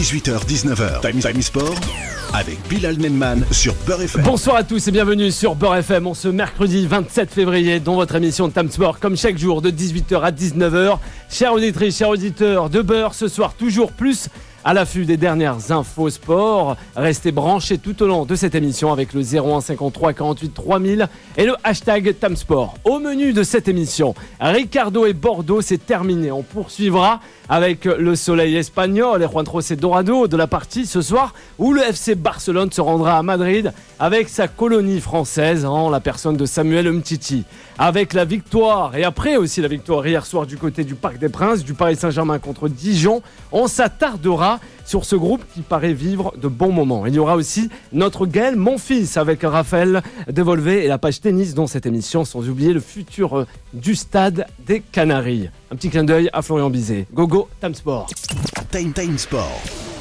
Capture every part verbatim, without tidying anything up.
dix-huit heures dix-neuf heures, Time, Time Sport avec Bilal Nenman sur Beurre F M. Bonsoir à tous et bienvenue sur Beurre F M. On ce mercredi vingt-sept février dans votre émission de Time Sport comme chaque jour de dix-huit heures à dix-neuf heures. Chères auditrices, chers auditeurs de Beurre, ce soir toujours plus à l'affût des dernières infos sport. Restez branchés tout au long de cette émission avec le zéro un cinquante-trois quarante-huit trois mille et le hashtag TimeSport. Au menu de cette émission, Ricardo et Bordeaux, c'est terminé. On poursuivra avec le Soleil espagnol et Juan José Dorado de la partie ce soir où le F C Barcelone se rendra à Madrid avec sa colonie française en la personne de Samuel Umtiti. Avec la victoire et après aussi la victoire hier soir du côté du Parc des Princes du Paris Saint-Germain contre Dijon, on s'attardera sur ce groupe qui paraît vivre de bons moments. Il y aura aussi notre Gaël Monfils avec Raphaël Devolvé et la page tennis dans cette émission, sans oublier le futur du stade des Canaries. Un petit clin d'œil à Florian Bizet. Gogo, Time Sport. Time Time Sport.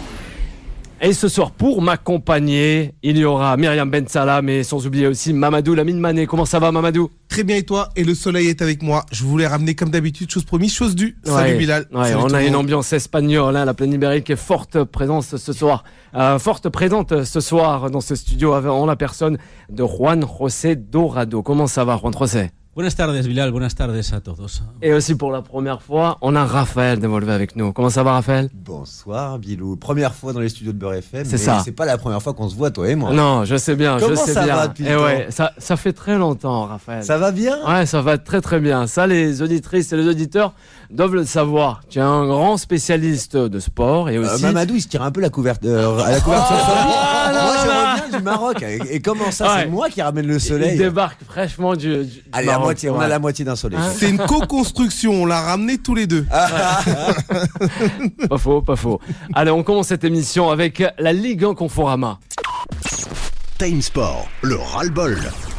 Et ce soir, pour m'accompagner, il y aura Myriam Ben Salah, mais sans oublier aussi Mamadou Lamine Mané. Comment ça va, Mamadou ? Très bien, et toi ? Et le soleil est avec moi. Je voulais ramener, comme d'habitude, chose promise, chose due. Ouais, Salut Bilal. Ouais, Salut on a une monde. ambiance espagnole, hein, la plaine ibérique est forte présence ce soir. Euh, forte présente ce soir dans ce studio en la personne de Juan José Dorado. Comment ça va, Juan José ? Buenas tardes, Bilal. Buenas tardes a todos. Et aussi pour la première fois, on a Raphaël Devolvé avec nous. Comment ça va, Raphaël ? Bonsoir, Bilou. Première fois dans les studios de Beurre F M. C'est ça. C'est pas la première fois qu'on se voit, toi et moi. Non, je sais bien, Comment je sais ça bien. va depuis Et le ouais, temps ça, ça fait très longtemps, Raphaël. Ça va bien ? Ouais, ça va très très bien. Ça, les auditrices et les auditeurs doivent le savoir. Tu es un grand spécialiste de sport et aussi... Euh, Mamadou, il se tire un peu la couverture, euh, à la couverture sur lui. Ah, Moi, non, je non. reviens du Maroc. Et, et comment ça, Ouais. c'est moi qui ramène le soleil ? Il débarque fraîchement du, du Allez, la Maroc, moitié, on ouais. a la moitié d'un soleil. Hein ? C'est une co-construction, on l'a ramené tous les deux. Pas faux, pas faux. Allez, on commence cette émission avec la Ligue un Conforama. Time Sport, le ras-le-bol.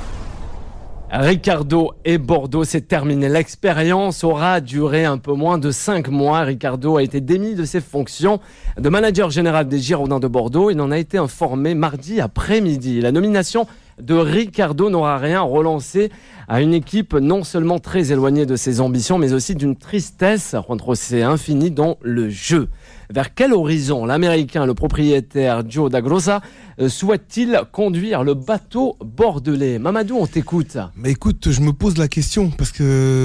Ricardo et Bordeaux, c'est terminé. L'expérience aura duré un peu moins de cinq mois. Ricardo a été démis de ses fonctions de manager général des Girondins de Bordeaux. Il en a été informé mardi après-midi. La nomination de Ricardo n'aura rien relancé à une équipe non seulement très éloignée de ses ambitions, mais aussi d'une tristesse infinie dans le jeu. Vers quel horizon l'Américain, le propriétaire Joe Dagrosa, euh, souhaite-t-il conduire le bateau bordelais ? Mamadou, on t'écoute. Mais écoute, je me pose la question, parce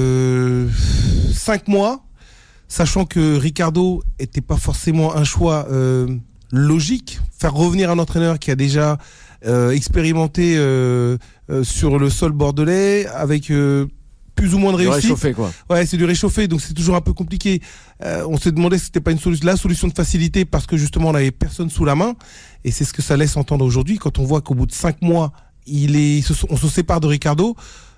que cinq mois, sachant que Ricardo était pas forcément un choix euh, logique, faire revenir un entraîneur qui a déjà euh, expérimenté euh, euh, sur le sol bordelais, avec... Euh, plus ou moins de réussite. Réchauffé, quoi. Ouais, c'est du réchauffé, donc c'est toujours un peu compliqué. Euh, on s'est demandé si c'était pas une solution, la solution de facilité, parce que justement on n'avait personne sous la main, et c'est ce que ça laisse entendre aujourd'hui quand on voit qu'au bout de cinq mois, il est, on se sépare de Ricardo.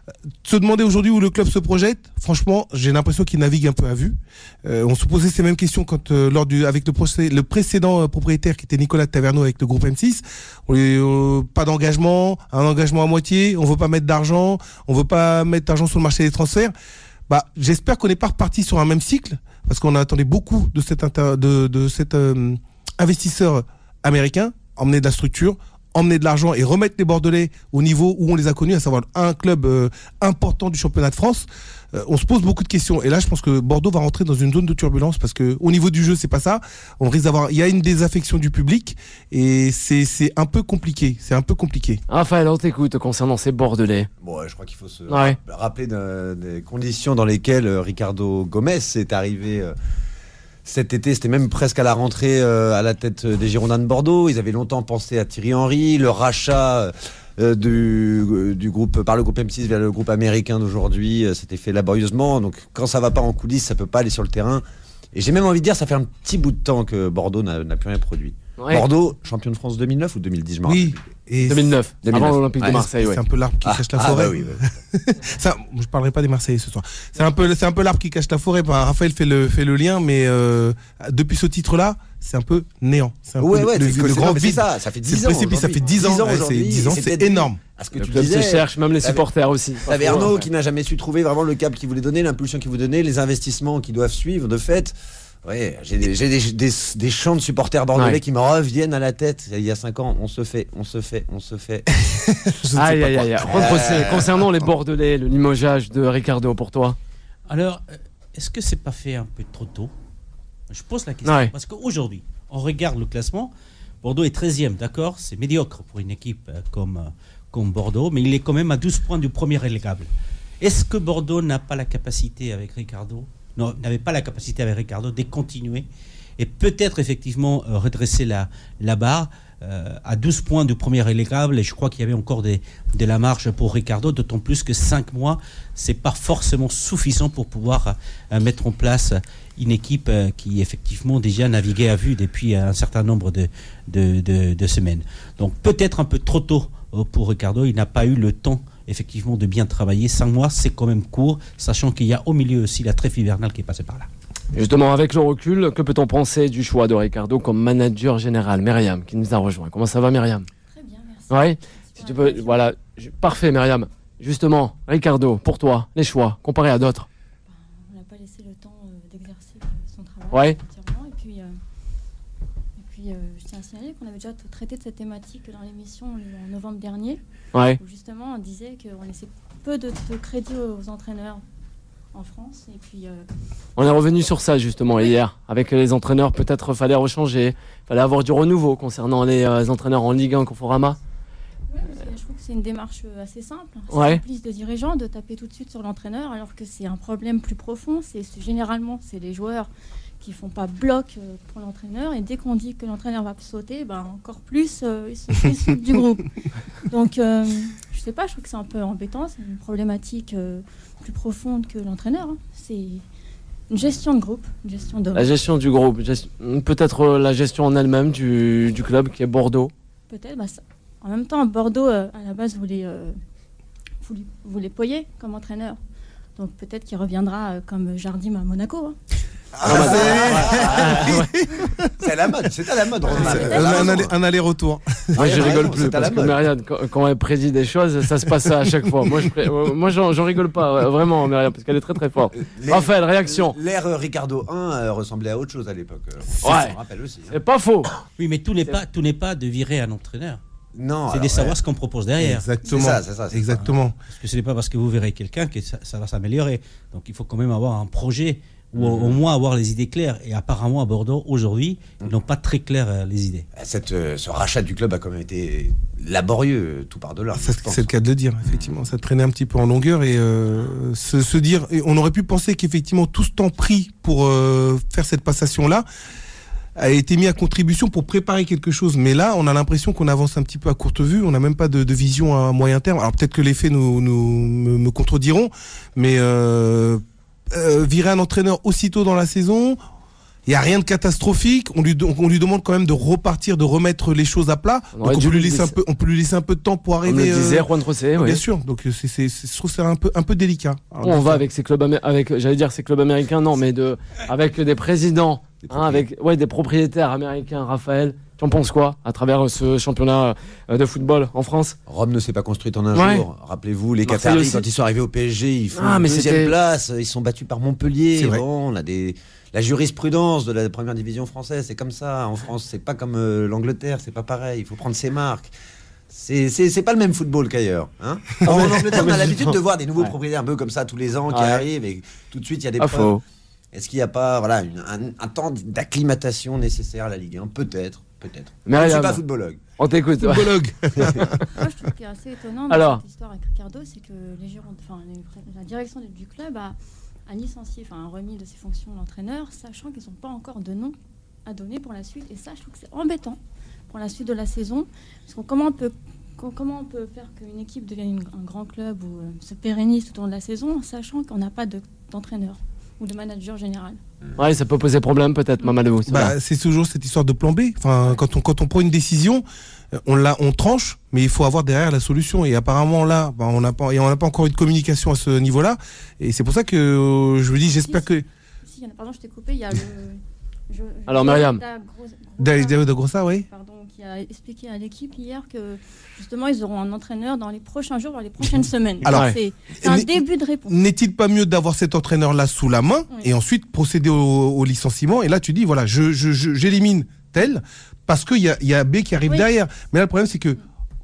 Se demander aujourd'hui où le club se projette, franchement, j'ai l'impression qu'il navigue un peu à vue. Euh, on se posait ces mêmes questions quand euh, lors du avec le, procès, le précédent euh, propriétaire qui était Nicolas Taverneau avec le groupe M six. On est, euh, pas d'engagement, un engagement à moitié. On veut pas mettre d'argent, on veut pas mettre d'argent sur le marché des transferts. Bah, j'espère qu'on n'est pas reparti sur un même cycle parce qu'on attendait beaucoup de cet inter, de, de cet euh, investisseur américain, emmener de la structure, emmener de l'argent et remettre les Bordelais au niveau où on les a connus, à savoir un club euh, important du championnat de France. Euh, on se pose beaucoup de questions. Et là, je pense que Bordeaux va rentrer dans une zone de turbulence parce que au niveau du jeu, c'est pas ça. On risque d'avoir, il y a une désaffection du public et c'est c'est un peu compliqué. C'est un peu compliqué. Raphaël, on t'écoute concernant ces Bordelais. Bon, je crois qu'il faut se Ouais. rappeler de- des conditions dans lesquelles euh, Ricardo Gomez est arrivé euh, cet été. C'était même presque à la rentrée euh, à la tête des Girondins de Bordeaux. Ils avaient longtemps pensé à Thierry Henry, le rachat euh, du, euh, du groupe par le groupe M six vers le groupe américain d'aujourd'hui. Euh, C'était fait laborieusement. Donc quand ça va pas en coulisses, ça peut pas aller sur le terrain. Et j'ai même envie de dire, ça fait un petit bout de temps que Bordeaux n'a n'a plus rien produit. Ouais. Bordeaux, champion de France deux mille neuf ou deux mille dix, je me Oui. rappelle. Et deux mille neuf, deux mille neuf. avant l'Olympique de Ouais, Marseille. c'est Ouais. un peu l'arbre qui Ah, cache la ah, forêt. bah oui, bah. Ça, je parlerai pas des Marseillais ce soir. C'est un peu, c'est un peu l'arbre qui cache la forêt. Bah, Raphaël fait le, fait le lien, mais euh, depuis ce titre-là, c'est un peu néant. C'est un Ouais, peu ouais, le, c'est le c'est- grand non, mais c'est vide. ça, ça fait C'est dix le ans. précipice, ça fait dix ans, ouais, c'est aujourd'hui, dix ans, et c'est peut-être- énorme. À ce que Le tu club disais, se cherche, même les t'avais- supporters aussi. T'avais Parfois, Arnaud ouais. qui n'a jamais su trouver vraiment le cap qu'il voulait donner, l'impulsion qu'il voulait donner, les investissements qui doivent suivre. De fait, ouais, j'ai des, j'ai des, des, des chants de supporters bordelais Ouais. qui me reviennent à la tête. Il y a cinq ans, on se fait, on se fait, on se fait. Je ne sais Aïe, pas aïe, quoi. aïe. Juan José, concernant les Bordelais, le limogeage de Ricardo pour toi. Alors, euh, est-ce que c'est pas fait un peu trop tôt ? Je pose la question Ouais. parce qu'aujourd'hui, on regarde le classement, Bordeaux est treizième, d'accord, c'est médiocre pour une équipe euh, comme, euh, comme Bordeaux, mais il est quand même à douze points du premier relégable. Est-ce que Bordeaux n'a pas la capacité avec Ricardo, non, n'avait pas la capacité avec Ricardo de continuer et peut-être effectivement euh, redresser la, la barre euh, à douze points du premier relégable, et je crois qu'il y avait encore des, de la marge pour Ricardo, d'autant plus que cinq mois, c'est pas forcément suffisant pour pouvoir euh, mettre en place une équipe euh, qui effectivement déjà naviguait à vue depuis un certain nombre de, de, de, de semaines. Donc peut-être un peu trop tôt euh, pour Ricardo, il n'a pas eu le temps effectivement de bien travailler. Cinq mois, c'est quand même court, sachant qu'il y a au milieu aussi la trêve hivernale qui est passée par là. Justement, avec le recul, que peut-on penser du choix de Ricardo comme manager général? Myriam, qui nous a rejoint. Comment ça va, Myriam? Très bien, merci. Oui, si tu peux, voilà, parfait, Myriam. Justement, Ricardo, pour toi, les choix, comparé à d'autres? On n'a pas laissé le temps euh, d'exercer euh, son travail Ouais. entièrement. Et puis, euh, et puis euh, je tiens à signaler qu'on avait déjà traité de cette thématique dans l'émission en novembre dernier, Ouais. où justement on disait qu'on laissait peu de, de crédit aux entraîneurs en France. Et puis, euh, On est revenu sur ça justement hier. Avec les entraîneurs, peut-être fallait rechanger, fallait avoir du renouveau concernant les euh, entraîneurs en Ligue un Conforama. ouais, parce que je trouve que c'est une démarche euh, assez simple. C'est Ouais. complice de dirigeants de taper tout de suite sur l'entraîneur, alors que c'est un problème plus profond. C'est, c'est généralement c'est les joueurs qui font pas bloc euh, pour l'entraîneur, et dès qu'on dit que l'entraîneur va sauter, ben encore plus euh, ils se dessoutent du groupe. Donc euh, je sais pas, je trouve que c'est un peu embêtant. C'est une problématique euh, plus profonde que l'entraîneur, hein. C'est une gestion de groupe, une gestion de La gestion du groupe, gest- peut-être euh, la gestion en elle-même du, du club qui est Bordeaux. peut-être. Bah, ça- En même temps, Bordeaux, euh, à la base, voulait, euh, voulait, voulait Poyet comme entraîneur. Donc peut-être qu'il reviendra euh, comme Jardim à Monaco, hein. Ah, c'est... c'est à la mode, c'est à la mode. Romain. C'est un, un aller- un aller-retour. Moi, je Ouais, rigole non, plus c'est à la parce que mode. Myriam, quand, quand elle prédit des choses, ça se passe à chaque fois. Moi, je pré- euh, moi, j'en, j'en rigole pas ouais, vraiment, Myriam, parce qu'elle est très très forte. L'ère- Raphaël, réaction. L'ère euh, Ricardo un euh, ressemblait à autre chose à l'époque. euh, Ouais. On rappelle aussi. hein. C'est pas faux. Oui, mais tout n'est pas, tout n'est pas de virer un entraîneur. Non, C'est alors, de savoir ouais. ce qu'on propose derrière. Exactement. C'est ça, c'est ça, c'est Exactement. Parce que ce n'est pas parce que vous verrez quelqu'un que ça, ça va s'améliorer. Donc il faut quand même avoir un projet, ou au, au moins avoir les idées claires. Et apparemment à Bordeaux, aujourd'hui, ils n'ont pas très clair euh, les idées. Cette, euh, ce rachat du club a quand même été laborieux, euh, tout par-delà. Ça, je pense. c'est le cas de le dire, effectivement. Ça traînait un petit peu en longueur et euh, se, se dire, et on aurait pu penser qu'effectivement tout ce temps pris pour euh, faire cette passation-là a été mis à contribution pour préparer quelque chose. Mais là, on a l'impression qu'on avance un petit peu à courte vue. On n'a même pas de, de vision à moyen terme. Alors peut-être que les faits nous, nous me, me contrediront, mais euh, euh, virer un entraîneur aussitôt dans la saison. Il n'y a rien de catastrophique. On lui, on lui demande quand même de repartir, de remettre les choses à plat. On Donc aurait on dû peut, lui lui laisser un laisser- peu, on peut lui laisser un peu de temps pour Comme arriver. le disait euh, Juan José, oui. Bien sûr. Donc c'est, c'est, c'est, je trouve que c'est un peu, un peu délicat. Alors, On donc, va ça- avec ces clubs, amé- avec, j'allais dire ces clubs américains, non, mais de, avec des présidents, Des hein, avec, ouais, des propriétaires américains. Raphaël, tu en penses quoi à travers euh, ce championnat euh, de football en France? Rome ne s'est pas construite en un Ouais. jour. Rappelez-vous, les Marseille Qataris, aussi. quand ils sont arrivés au P S G, ils font Ah, mais deuxième c'était- place. Ils sont battus par Montpellier. C'est vrai. Bon, on a des... La jurisprudence de la première division française, c'est comme ça. En France, c'est pas comme euh, l'Angleterre, c'est pas pareil. Il faut prendre ses marques. C'est, c'est, c'est pas le même football qu'ailleurs. Hein en Angleterre, on a l'habitude de voir des nouveaux Ouais. propriétaires un peu comme ça tous les ans qui Ouais. arrivent et tout de suite il y a des Pas preuves. faux. Est-ce qu'il n'y a pas voilà, une- un, un temps d'acclimatation nécessaire à la Ligue un? Peut-être, peut-être. Je ne Myriam, suis pas footballogue. on t'écoute. ouais. Footballogue. Moi, je trouve qu'il est assez étonnant dans Alors. cette histoire avec Ricardo, c'est que les gérants, enfin, les pré- la direction du- du club a, a licencié, enfin, a remis de ses fonctions l'entraîneur, sachant qu'ils n'ont pas encore de nom à donner pour la suite. Et ça, je trouve que c'est embêtant pour la suite de la saison, parce que comment on peut, co- comment on peut faire qu'une équipe devienne une- un grand club ou euh, se pérennise tout au long de la saison, sachant qu'on n'a pas de- d'entraîneur ou de manager général. Ouais, ça peut poser problème peut-être, Mamadou. c'est vrai. Bah, c'est toujours cette histoire de plan B. Enfin, quand on quand on prend une décision, euh, on la on tranche, mais il faut avoir derrière la solution. Et apparemment là, bah, on n'a pas et on n'a pas encore eu de communication à ce niveau-là. Et c'est pour ça que euh, je me dis, j'espère que Si, il y en a- pardon, je t'ai coupé, il y a le... je- je- Alors, Myriam. Da Gros- David de Grossa, oui. Pardon, qui a expliqué à l'équipe hier que justement ils auront un entraîneur dans les prochains jours, dans les prochaines semaines. Alors, Donc, c'est c'est un mais- début de réponse. N'est-il pas mieux d'avoir cet entraîneur-là sous la main Oui. et ensuite procéder au, au licenciement? Et là, tu dis, voilà, je, je, je- j'élimine tel parce qu'il y a, il y a B qui arrive Oui. derrière. Mais là, le problème, c'est que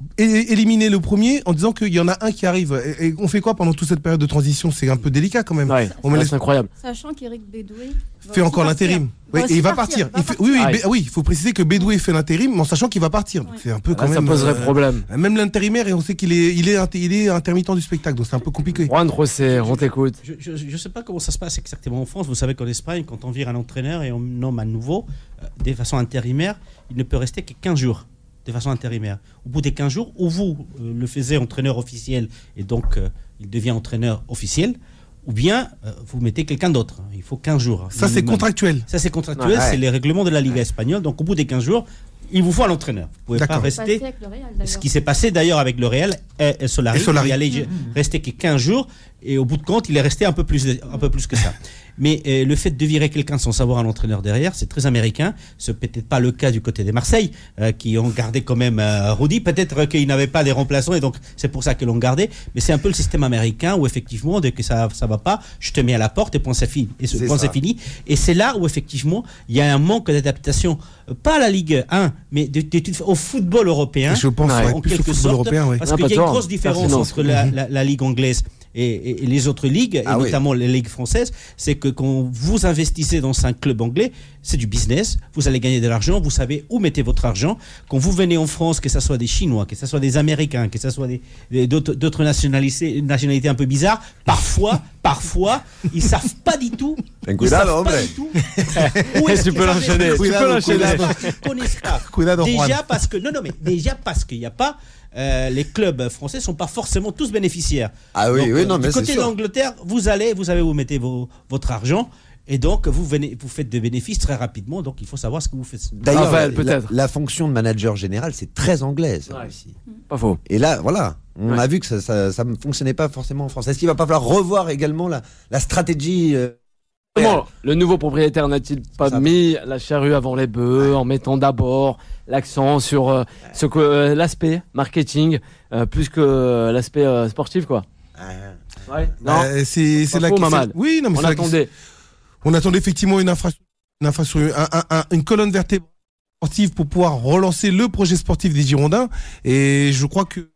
é- éliminer le premier en disant qu'il y en a un qui arrive. Et, et on fait quoi pendant toute cette période de transition? C'est un peu délicat quand même. Ouais, on me ouais, laisse- c'est incroyable. Sachant qu'Éric Bédoué va Fait aussi encore partir. l'intérim. Oui, va et il va partir, partir. va Il fait- partir. oui, oui, Ah, Bé- oui, il faut préciser que Bédoué fait l'intérim, mais en sachant qu'il va partir. Donc Ouais. c'est un peu Là, quand ça même. poserait euh, problème. Même l'intérimaire, et on sait qu'il est, il est, inter- il est intermittent du spectacle, donc c'est un peu compliqué. Juan José, on t'écoute. Je ne sais pas comment ça se passe exactement en France. Vous savez qu'en Espagne, quand on vire un entraîneur et on nomme un nouveau, euh, de façon intérimaire, il ne peut rester que quinze jours de façon intérimaire. Au bout des quinze jours, ou vous euh, le faisiez entraîneur officiel et donc euh, il devient entraîneur officiel, ou bien euh, vous mettez quelqu'un d'autre. Il faut quinze jours. Ça, c'est minimum. contractuel. Ça, c'est contractuel, Ouais. c'est les règlements de la Liga espagnole. Donc, au bout des quinze jours, il vous faut un entraîneur. Vous ne pouvez pas D'accord. C'est passé rester. avec le Real, Ce d'ailleurs. qui s'est passé d'ailleurs avec le Real et, et Solari, Et Solari. il allait rester que quinze jours et au bout de compte, il est resté un peu plus, un peu plus que ça. Mais euh, le fait de virer quelqu'un sans savoir un entraîneur derrière, c'est très américain. C'est peut-être pas le cas du côté des Marseille, euh, qui ont gardé quand même euh, Rudy. Peut-être qu'ils n'avaient pas des remplaçants et donc c'est pour ça qu'ils l'ont gardé. Mais c'est un peu le système américain où effectivement, dès que ça ça va pas, je te mets à la porte et point c'est fini. Et ce C'est point ça. c'est fini. Et c'est là où effectivement, il y a un manque d'adaptation, euh, pas à la Ligue un, mais de- de- au football européen. Je pense, Ouais. ouais, En plus au quelque football sorte, européen, ouais. Parce Ah, qu'il pas y a une tort. grosse différence Pertinence. entre la, la- la Ligue anglaise et, et- et les autres ligues, Ah et oui. notamment les ligues françaises, c'est que quand vous investissez dans un club anglais, c'est du business, vous allez gagner de l'argent, vous savez où mettez votre argent. Quand vous venez en France, que ce soit des Chinois, que ce soit des Américains, que ce soit des, des- d'autres, d'autres nationalités, nationalités un peu bizarres, parfois, parfois, ils savent pas du tout. Ten Ils cuidado, savent pas hombre. du tout où Et est-ce tu que peux ça l'enchaîner, va. tu peux Cuidado, l'enchaîner. cuidado. Ils ne connaissent pas. Cuidado, Juan. Déjà parce que non non mais déjà parce qu'il n'y a pas euh, les clubs français sont pas forcément tous bénéficiaires. Ah oui, Donc, oui, euh, non, mais du c'est côté de sûr. l'Angleterre, vous allez, vous savez où mettez vos, votre argent. Et donc, vous, venez, vous faites des bénéfices très rapidement. Donc, il faut savoir ce que vous faites. D'ailleurs, Raphaël, la, peut-être. la fonction de manager général, c'est très anglais, ça Ouais. aussi. Pas faux. Et là, voilà, on Ouais. a vu que ça, ça, ça ne fonctionnait pas forcément en France. Est-ce qu'il va pas falloir revoir également la, la stratégie euh, Comment le nouveau propriétaire n'a-t-il pas Ça- mis la charrue avant les bœufs en mettant d'abord l'accent sur euh, ce que, euh, l'aspect marketing euh, plus que euh, l'aspect euh, sportif, quoi. euh, Ouais. Non. Euh, c'est c'est Pas la faux, question. Mamad. Oui, non, mais On c'est la attendait. On attendait effectivement une infrastructure, une, infrastructure, un- un- un- une colonne vertébrale sportive pour pouvoir relancer le projet sportif des Girondins. Et je crois que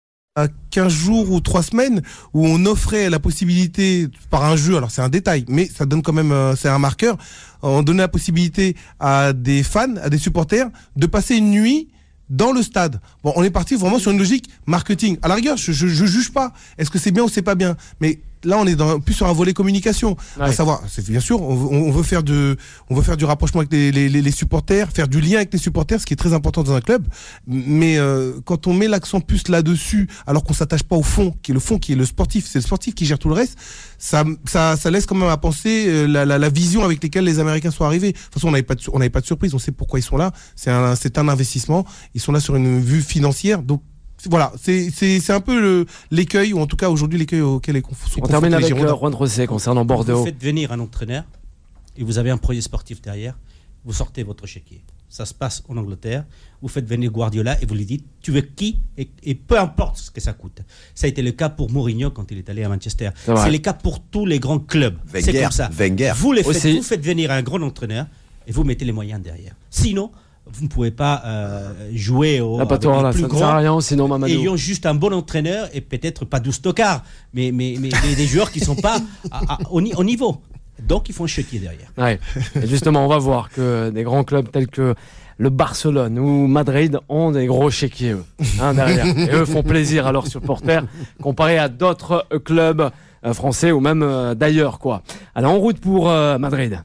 à quinze jours ou trois semaines où on offrait la possibilité par un jeu, alors c'est un détail, mais ça donne quand même, euh, c'est un marqueur, on donnait la possibilité à des fans, à des supporters de passer une nuit dans le stade. Bon, on est parti vraiment sur une logique marketing. À la rigueur, je, je, je juge pas. Est-ce que c'est bien ou c'est pas bien? Mais là, on est dans, plus sur un volet communication. Ouais. À savoir, c'est bien sûr, on veut, on veut faire de, on veut faire du rapprochement avec les, les, les, les supporters, faire du lien avec les supporters, ce qui est très important dans un club. Mais euh, quand on met l'accent plus là-dessus, alors qu'on s'attache pas au fond, qui est le fond, qui est le sportif, c'est le sportif qui gère tout le reste. Ça, ça, ça laisse quand même à penser euh, la, la, la vision avec laquelle les Américains sont arrivés. De toute façon, on n'avait pas, de, on n'avait pas de surprise. On sait pourquoi ils sont là. C'est un, c'est un investissement. Ils sont là sur une vue financière. Donc voilà, c'est c'est c'est un peu le, l'écueil, ou en tout cas aujourd'hui l'écueil auquel est conf- sont On termine confrontés les avec Girondins. euh, Juan José concernant Bordeaux. Vous faites venir un entraîneur et vous avez un projet sportif derrière. Vous sortez votre chéquier. Ça se passe en Angleterre. Vous faites venir Guardiola et vous lui dites tu veux qui et, et peu importe ce que ça coûte. Ça a été le cas pour Mourinho quand il est allé à Manchester. C'est vrai. C'est le cas pour tous les grands clubs. C'est Wenger, comme ça. Wenger. Vous, les faites, Aussi. vous faites venir un grand entraîneur et vous mettez les moyens derrière. Sinon, vous ne pouvez pas euh, jouer au Ah, pas avec tort, les là, plus ça ne sert grands à rien sinon Mamadou. ayant juste un bon entraîneur et peut-être pas douze tocards, mais, mais, mais, mais des joueurs qui ne sont pas à- à- au, ni- au niveau. Donc, il faut un chéquier derrière. Ouais. Et justement, on va voir que des grands clubs tels que le Barcelone ou Madrid ont des gros chéquiers, eux, hein, derrière. Et eux font plaisir à leurs supporters comparé à d'autres euh, clubs euh, français ou même euh, d'ailleurs, quoi. Alors, en route pour euh, Madrid.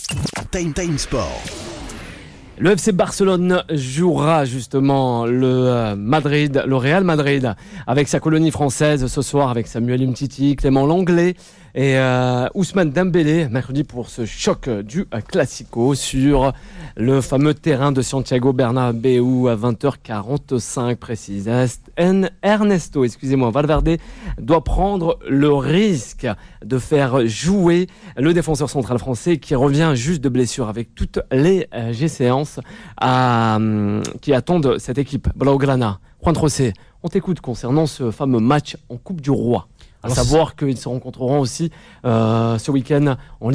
Time Time Sport. Le F C Barcelone jouera justement le euh, Madrid, le Real Madrid, avec sa colonie française ce soir, avec Samuel Umtiti, Clément Lenglet et euh, Ousmane Dembélé, mercredi pour ce choc du euh, Classico sur le fameux terrain de Santiago Bernabéu à vingt heures quarante-cinq précise. En- Ernesto, excusez-moi, Valverde doit prendre le risque de faire jouer le défenseur central français qui revient juste de blessure avec toutes les euh, G séances à, hum, qui attendent cette équipe Blaugrana. Juan José, on t'écoute concernant ce fameux match en Coupe du Roi. À Alors, savoir qu'ils se rencontreront aussi euh, ce week-end en Liga.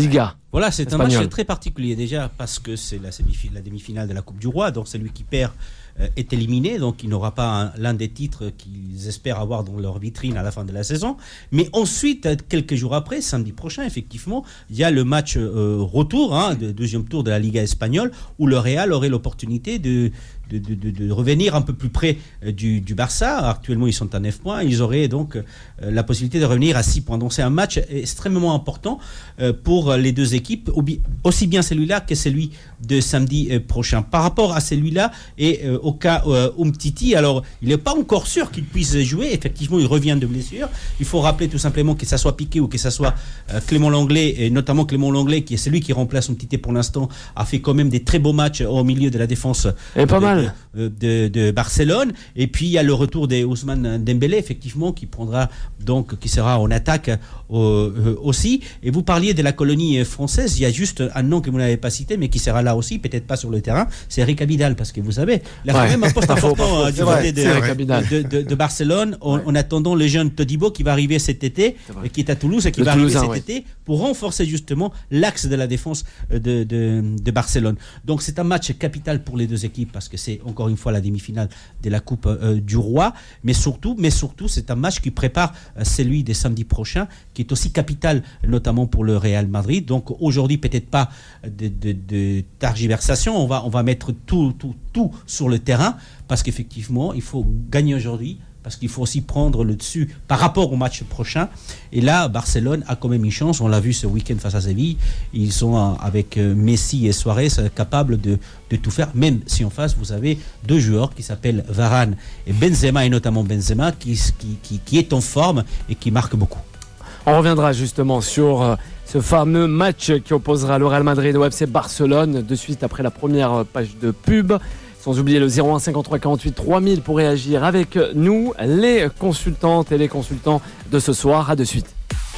Voilà, c'est Espagnol. un match très particulier déjà parce que c'est la, sémif- la demi-finale de la Coupe du Roi, donc celui qui perd euh, est éliminé, donc il n'aura pas un- l'un des titres qu'ils espèrent avoir dans leur vitrine à la fin de la saison. Mais ensuite, euh, quelques jours après, samedi prochain, effectivement, il y a le match euh, retour, hein, de deuxième tour de la Liga espagnole, où le Real aurait l'opportunité de De, de, de, de revenir un peu plus près euh, du, du Barça. Actuellement, ils sont à neuf points. Ils auraient donc euh, la possibilité de revenir à six points. Donc, c'est un match extrêmement important euh, pour les deux équipes, aussi bien celui-là que celui de samedi euh, prochain. Par rapport à celui-là et euh, au cas euh, Umtiti, alors, il n'est pas encore sûr qu'il puisse jouer. Effectivement, il revient de blessure. Il faut rappeler tout simplement que ça soit Piqué ou que ça soit euh, Clément Lenglet, et notamment Clément Lenglet, qui est celui qui remplace Umtiti pour l'instant, a fait quand même des très beaux matchs au milieu de la défense. Et pas de, mal. De, de, de Barcelone. Et puis il y a le retour d'Ousmane Dembélé, effectivement, qui prendra donc, qui sera en attaque euh, aussi. Et vous parliez de la colonie française. Il y a juste un nom que vous n'avez pas cité, mais qui sera là aussi, peut-être pas sur le terrain. C'est Eric Abidal, parce que vous savez, il a Ouais. quand même un poste important euh, du côté de, Eric Abidal. de, de, de Barcelone, en, en attendant le jeune Todibo qui va arriver cet été, et qui est à Toulouse et qui Le va Toulousain, arriver cet ouais. été pour renforcer justement l'axe de la défense de, de, de Barcelone. Donc c'est un match capital pour les deux équipes parce que c'est encore une fois la demi-finale de la Coupe euh, du Roi, mais surtout, mais surtout c'est un match qui prépare euh, celui des samedis prochains, qui est aussi capital notamment pour le Real Madrid. Donc aujourd'hui peut-être pas de, de, de tergiversation, on va, on va mettre tout, tout, tout sur le terrain parce qu'effectivement il faut gagner aujourd'hui, parce qu'il faut aussi prendre le dessus par rapport au match prochain. Et là, Barcelone a quand même une chance. On l'a vu ce week-end face à Séville. Ils sont euh, avec euh, Messi et Suarez euh, capables de, de tout faire, même si en face, vous avez deux joueurs qui s'appellent Varane et Benzema, et notamment Benzema, qui, qui, qui, qui est en forme et qui marque beaucoup. On reviendra justement sur euh, ce fameux match qui opposera le Real Madrid au F C Barcelone de suite après la première page de pub. Sans oublier le zéro un cinquante-trois quarante-huit trois mille pour réagir avec nous, les consultantes et les consultants de ce soir. À de suite.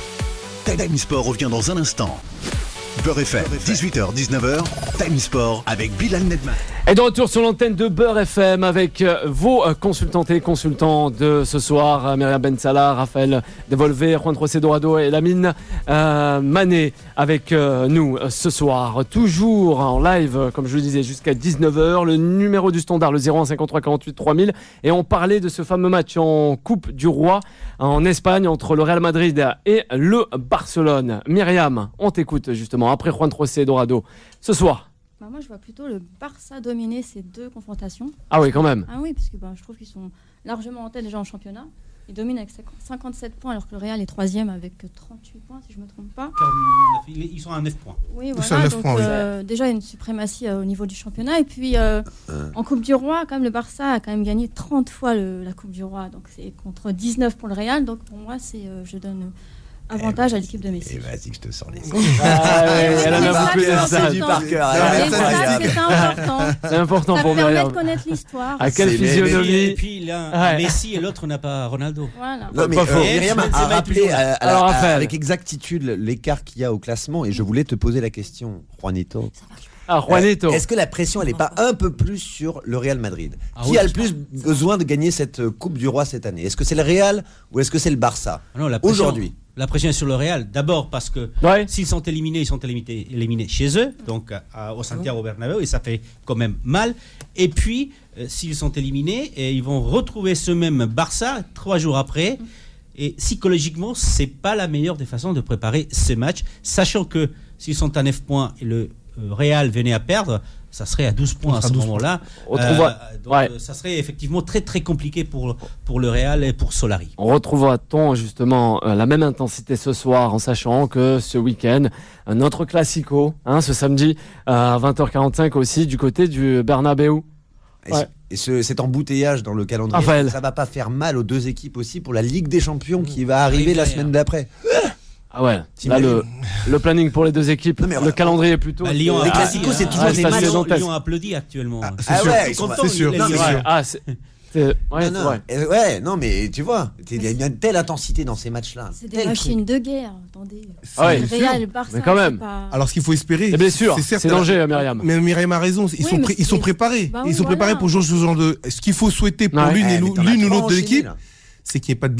Time Sport revient dans un instant. Beurre F M, dix-huit heures dix-neuf heures, Time Sport avec Bilal Nedman. Et de retour sur l'antenne de Beurre F M avec euh, vos euh, consultantes et consultants de ce soir, euh, Myriam Ben Salah, Raphaël Devolvé, Juan José Dorado et Lamine euh, Mané avec euh, nous euh, ce soir. Toujours en live, euh, comme je le disais, jusqu'à dix-neuf heures. Le numéro du standard, le zéro un cinquante-trois quarante-huit trois mille. Et on parlait de ce fameux match en Coupe du Roi en Espagne entre le Real Madrid et le Barcelone. Myriam, on t'écoute justement après Juan José Dorado ce soir. Bah, moi, je vois plutôt le Barça dominer ces deux confrontations. Ah oui, quand même. Ah oui, parce que bah, je trouve qu'ils sont largement en tête déjà en championnat. Ils dominent avec cinquante-sept points, alors que le Real est troisième avec trente-huit points, si je ne me trompe pas. Ils sont à neuf points. Oui, C'est voilà. neuf Donc, points, oui. euh, déjà, il y a une suprématie euh, au niveau du championnat. Et puis, euh, en Coupe du Roi, quand même, le Barça a quand même gagné trente fois le, la Coupe du Roi. Donc, c'est contre dix-neuf pour le Real. Donc, pour moi, c'est, euh, je donne avantage à l'équipe de Messi. Et vas-y, je te sors les Ah ouais, elle en C'est a ça beaucoup que les c'est messages. du par cœur. Les Ah, stats, c'est important. C'est important Ça pour permet Myriam. de connaître l'histoire. À quelle C'est- mais- physionomie. Et puis l'un a Ouais. Messi et l'autre n'a pas Ronaldo. Voilà. Non, mais Pas euh, faux. Myriam a, Benzema a est rappelé toujours là. à- à- Alors, à- Raphaël. avec exactitude l'écart qu'il y a au classement, et je voulais te poser la question, Juanito. Ah, Juanito. Euh, Est-ce que la pression, elle n'est pas un peu plus sur le Real Madrid, Ah qui oui, a le je plus besoin de gagner cette euh, Coupe du Roi cette année? Est-ce que c'est le Real ou est-ce que c'est le Barça Ah non, la pression- aujourd'hui? La pression est sur le Real. D'abord parce que Ouais. s'ils sont éliminés, ils sont éliminés, éliminés chez eux, donc à- au Santiago Bernabéu, et ça fait quand même mal. Et puis, euh, s'ils sont éliminés, et ils vont retrouver ce même Barça trois jours après. Et psychologiquement, c'est pas la meilleure des façons de préparer ces matchs, sachant que s'ils sont à neuf points et le euh, Real venait à perdre, ça serait à douze points à sera ce douze moment-là. On retrouvera- donc, ouais. euh, ça serait effectivement très très compliqué pour, pour le Real et pour Solari. On retrouvera-t-on justement euh, la même intensité ce soir en sachant que ce week-end, un autre classico, hein, ce samedi euh, à vingt heures quarante-cinq aussi du côté du Bernabéu. Et, Ouais. ce- et ce- cet embouteillage dans le calendrier, Raphaël. ça va pas faire mal aux deux équipes aussi pour la Ligue des Champions qui va arriver la Arriver, semaine hein. d'après? Ah ouais, là T'imagines le, le planning pour les deux équipes, Non, mais le voilà. calendrier plutôt. Bah, Lyon Les a- classicos, c'est ah, toujours ah, des ça, matchs. c'est Lyon, dantesque. Lyon applaudit actuellement. Ah, c'est Ah sûr. ouais, Ils ils sont sont- contents, c'est sûr. les Non, mais Lyonnais. sûr. Ah, c'est, c'est- ouais, Non, c'est non. vrai. Euh, ouais, non, mais tu vois, il y a une telle intensité dans ces matchs-là. C'est des tel machines de guerre. Attendez. Ah ouais. Le Real, le Barça. Mais quand même. c'est pas- Alors ce qu'il faut espérer, Les blessures, certes c'est la- danger, Myriam. Mais Myriam a raison, ils Oui, sont, mais pré- ils sont c'est- préparés. Bah ils oui, sont préparés voilà. pour jouer ce genre de. Ce qu'il faut souhaiter pour Ouais. l'une Eh, et mais l'ou- t'en as l'une ou trois l'autre de enchaînés, l'équipe, là. c'est qu'il n'y ait pas de blessés.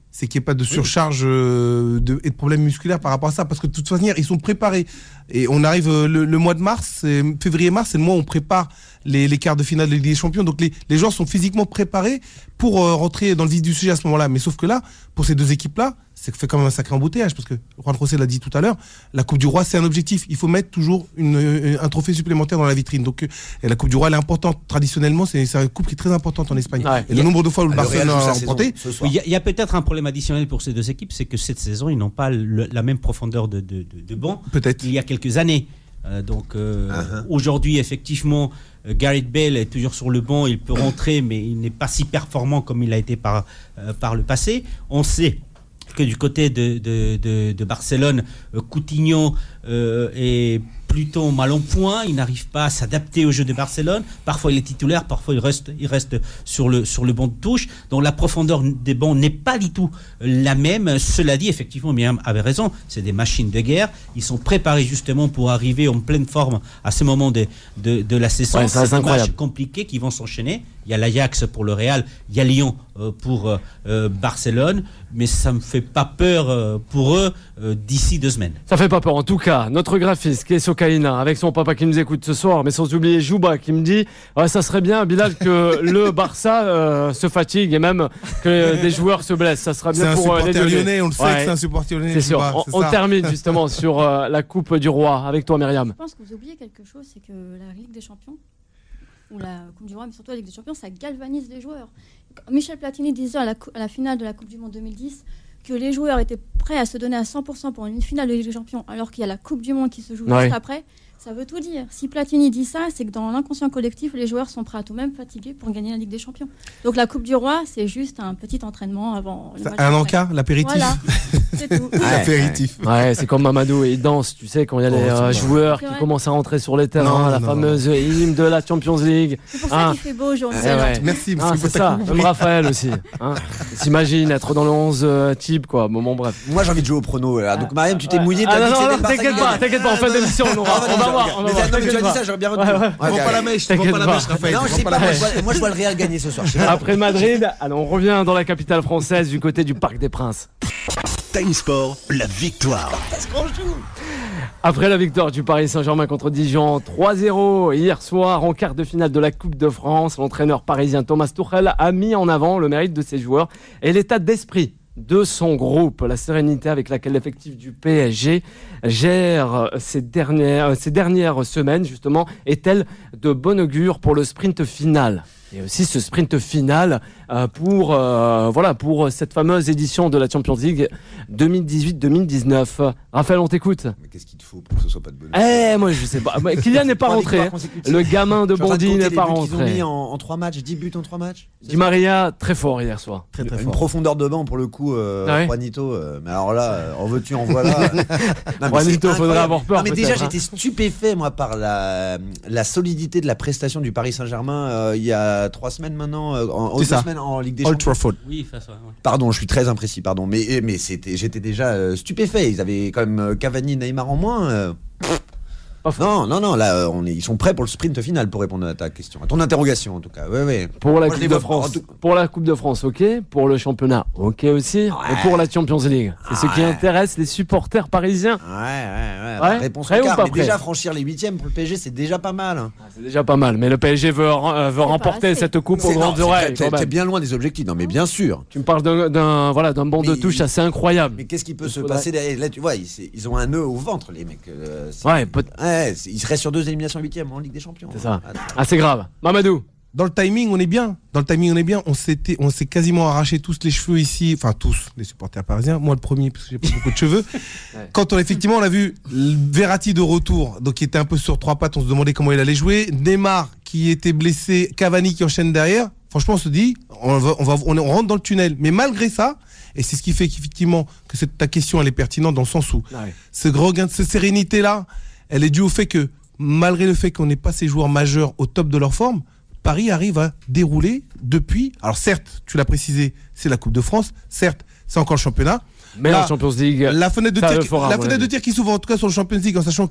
c'est qu'il n'y ait pas de surcharge euh, de, et de problèmes musculaires par rapport à ça, parce que de toute façon, ils sont préparés. Et on arrive euh, le, le mois de mars, février-mars, c'est le mois où on prépare les, les quarts de finale de Ligue des Champions. Donc les, les joueurs sont physiquement préparés pour euh, rentrer dans le vif du sujet à ce moment-là. Mais sauf que là, pour ces deux équipes-là, c'est fait quand même un sacré embouteillage, parce que Juan José l'a dit tout à l'heure, la Coupe du Roi, c'est un objectif. Il faut mettre toujours une, un trophée supplémentaire dans la vitrine. Donc, et la Coupe du Roi, elle est importante. Traditionnellement, c'est, c'est une coupe qui est très importante en Espagne. Ouais. Et le nombre de fois où le Barcelone a remporté. Il y, y a peut-être un problème additionnel pour ces deux équipes, c'est que cette saison, ils n'ont pas le, la même profondeur de, de, de, de banc peut-être. qu'il y a quelques années. Euh, donc euh, uh-huh. Aujourd'hui, effectivement, euh, Gareth Bale est toujours sur le banc, il peut rentrer, mais il n'est pas si performant comme il a été par, euh, par le passé. On sait que du côté de, de, de, de Barcelone, euh, Coutinho euh, est plutôt mal en point, il n'arrive pas à s'adapter au jeu de Barcelone. Parfois il est titulaire, parfois il reste, il reste sur le, sur le banc de touche. Donc la profondeur des bancs n'est pas du tout la même. Cela dit, effectivement, Myriam avait raison, c'est des machines de guerre. Ils sont préparés justement pour arriver en pleine forme à ce moment de, de, de la saison. Ouais, c'est des matchs compliqués qui vont s'enchaîner. Il y a l'Ajax pour le Real, il y a Lyon euh, pour euh, Barcelone, mais ça me fait pas peur euh, pour eux euh, d'ici deux semaines. Ça fait pas peur. En tout cas, notre graphiste qui est Sokaina, avec son papa qui nous écoute ce soir, mais sans oublier Jouba qui me dit ouais, ça serait bien, Bilal, que le Barça euh, se fatigue et même que des joueurs se blessent. Ça sera bien c'est pour un les supporter lyonnais, on le sait ouais. que c'est un supporter lyonnais. C'est sûr. Jouba, on, c'est on termine justement sur euh, la Coupe du Roi avec toi, Myriam. Je pense que vous oubliez quelque chose, c'est que la Ligue des Champions, ou la Coupe du Roi, mais surtout la Ligue des Champions, ça galvanise les joueurs. Michel Platini disait à la, à la finale de la Coupe du Monde deux mille dix que les joueurs étaient prêts à se donner à cent pour cent pour une finale de Ligue des Champions, alors qu'il y a la Coupe du Monde qui se joue ouais. juste après. Ça veut tout dire. Si Platini dit ça, c'est que dans l'inconscient collectif, les joueurs sont prêts à tout même fatigués pour gagner la Ligue des Champions. Donc la Coupe du Roi, c'est juste un petit entraînement avant le match. Un encas, l'apéritif. Voilà, c'est tout. Ouais, l'apéritif. Ouais, c'est comme Mamadou, il danse, tu sais, quand il y a les oh, euh, joueurs qui commencent à rentrer sur les terrains, non, la non, fameuse non. hymne de la Champions League. C'est pour ça hein. qu'il fait beau aujourd'hui. Ouais, ouais. Merci. Ah, c'est ça, comme Raphaël aussi. Hein. S'imagine être dans le onze euh, type, quoi. Bon, bon, bref. Moi, j'ai envie de jouer au prono. Là. Donc, Mariam, tu t'es mouillé. Ah, non, non, non, t'inquiète pas, t'inquiète pas, on fait d'émission, on va voir. Tu as dit ça, j'aurais bien retenu. Ouais, ouais. Okay, okay. Pas la mèche, tu pas la mèche, Raphaël. Non, je sais pas, moi, je vois, moi je vois le Real gagner ce soir. Après Madrid, alors on revient dans la capitale française du côté du Parc des Princes. Time Sport, la victoire. Après la victoire du Paris Saint-Germain contre Dijon trois zéro hier soir en quart de finale de la Coupe de France, l'entraîneur parisien Thomas Tuchel a mis en avant le mérite de ses joueurs et l'état d'esprit de son groupe, la sérénité avec laquelle l'effectif du P S G gère ces dernières, ces dernières semaines justement est-elle de bon augure pour le sprint final. Et aussi ce sprint final euh, pour, euh, voilà, pour cette fameuse édition de la Champions League deux mille dix-huit deux mille dix-neuf. Raphaël, on t'écoute. Mais qu'est-ce qu'il te faut pour que ce soit pas de bonus? Eh, moi je sais pas. Kylian n'est pas rentré. Le gamin de Bondy n'est pas rentré. Ils ont mis en, en trois matchs, dix buts en trois matchs. Di Maria, très fort hier soir. Très, très Une fort. profondeur de banc pour le coup, euh, ouais. Juanito. Euh, mais alors là, euh, en veux-tu, en voilà. Non, Juanito, faudrait avoir peur. Non, mais déjà, hein. j'étais stupéfait, moi, par la, la solidité de la prestation du Paris Saint-Germain euh, il y a trois semaines maintenant. En, en deux semaines en Ligue des Champions. Old Trafford. Oui, face, ouais. Pardon, je suis très imprécis, pardon. Mais, mais c'était, j'étais déjà euh, stupéfait. Ils avaient quand même Cavani, Neymar en moins. Euh... Non, non, non, là, on est, ils sont prêts pour le sprint final, pour répondre à ta question, à ton interrogation en tout cas. Ouais, ouais. Pour la Moi, Coupe de France, tout... pour la Coupe de France, ok. Pour le championnat, ok aussi. Ouais. Et pour la Champions League, c'est ouais. ce qui intéresse les supporters parisiens. Ouais, ouais, ouais. ouais. Réponse au quart. Mais prêt. Déjà franchir les huitièmes pour le P S G, c'est déjà pas mal. Hein. Ah, c'est déjà pas mal. Mais le P S G veut, euh, veut remporter cette coupe aux grandes oreilles. T'es, t'es bien loin des objectifs. Non, mais bien sûr. Tu me parles d'un, d'un voilà, d'un banc de touche assez incroyable. Mais qu'est-ce qui peut se passer derrière? Là, tu vois, ils, ils ont un nœud au ventre, les mecs. Euh, ouais, peut... ouais, ils seraient sur deux éliminations huitième en Ligue des Champions. C'est ça. Ah, c'est grave. Mamadou. Dans le timing, on est bien. Dans le timing, on est bien. On s'était, on s'est quasiment arraché tous les cheveux ici. Enfin, tous les supporters parisiens. Moi, le premier, parce que j'ai pas beaucoup de cheveux. Ouais. Quand on, effectivement, on a vu Verratti de retour, donc qui était un peu sur trois pattes, on se demandait comment il allait jouer. Neymar, qui était blessé. Cavani, qui enchaîne derrière. Franchement, on se dit, on va, on va, on, on rentre dans le tunnel. Mais malgré ça, et c'est ce qui fait qu'effectivement, que cette, ta question, elle est pertinente dans le sens où, ouais. ce regain de cette sérénité-là, elle est due au fait que, malgré le fait qu'on n'ait pas ces joueurs majeurs au top de leur forme, Paris arrive à dérouler depuis. Alors certes, tu l'as précisé, c'est la Coupe de France. Certes, c'est encore le championnat. Mais la Champions League, la fenêtre de tir, fera, la fenêtre de tir qui s'ouvre en tout cas sur le Champions League, en sachant que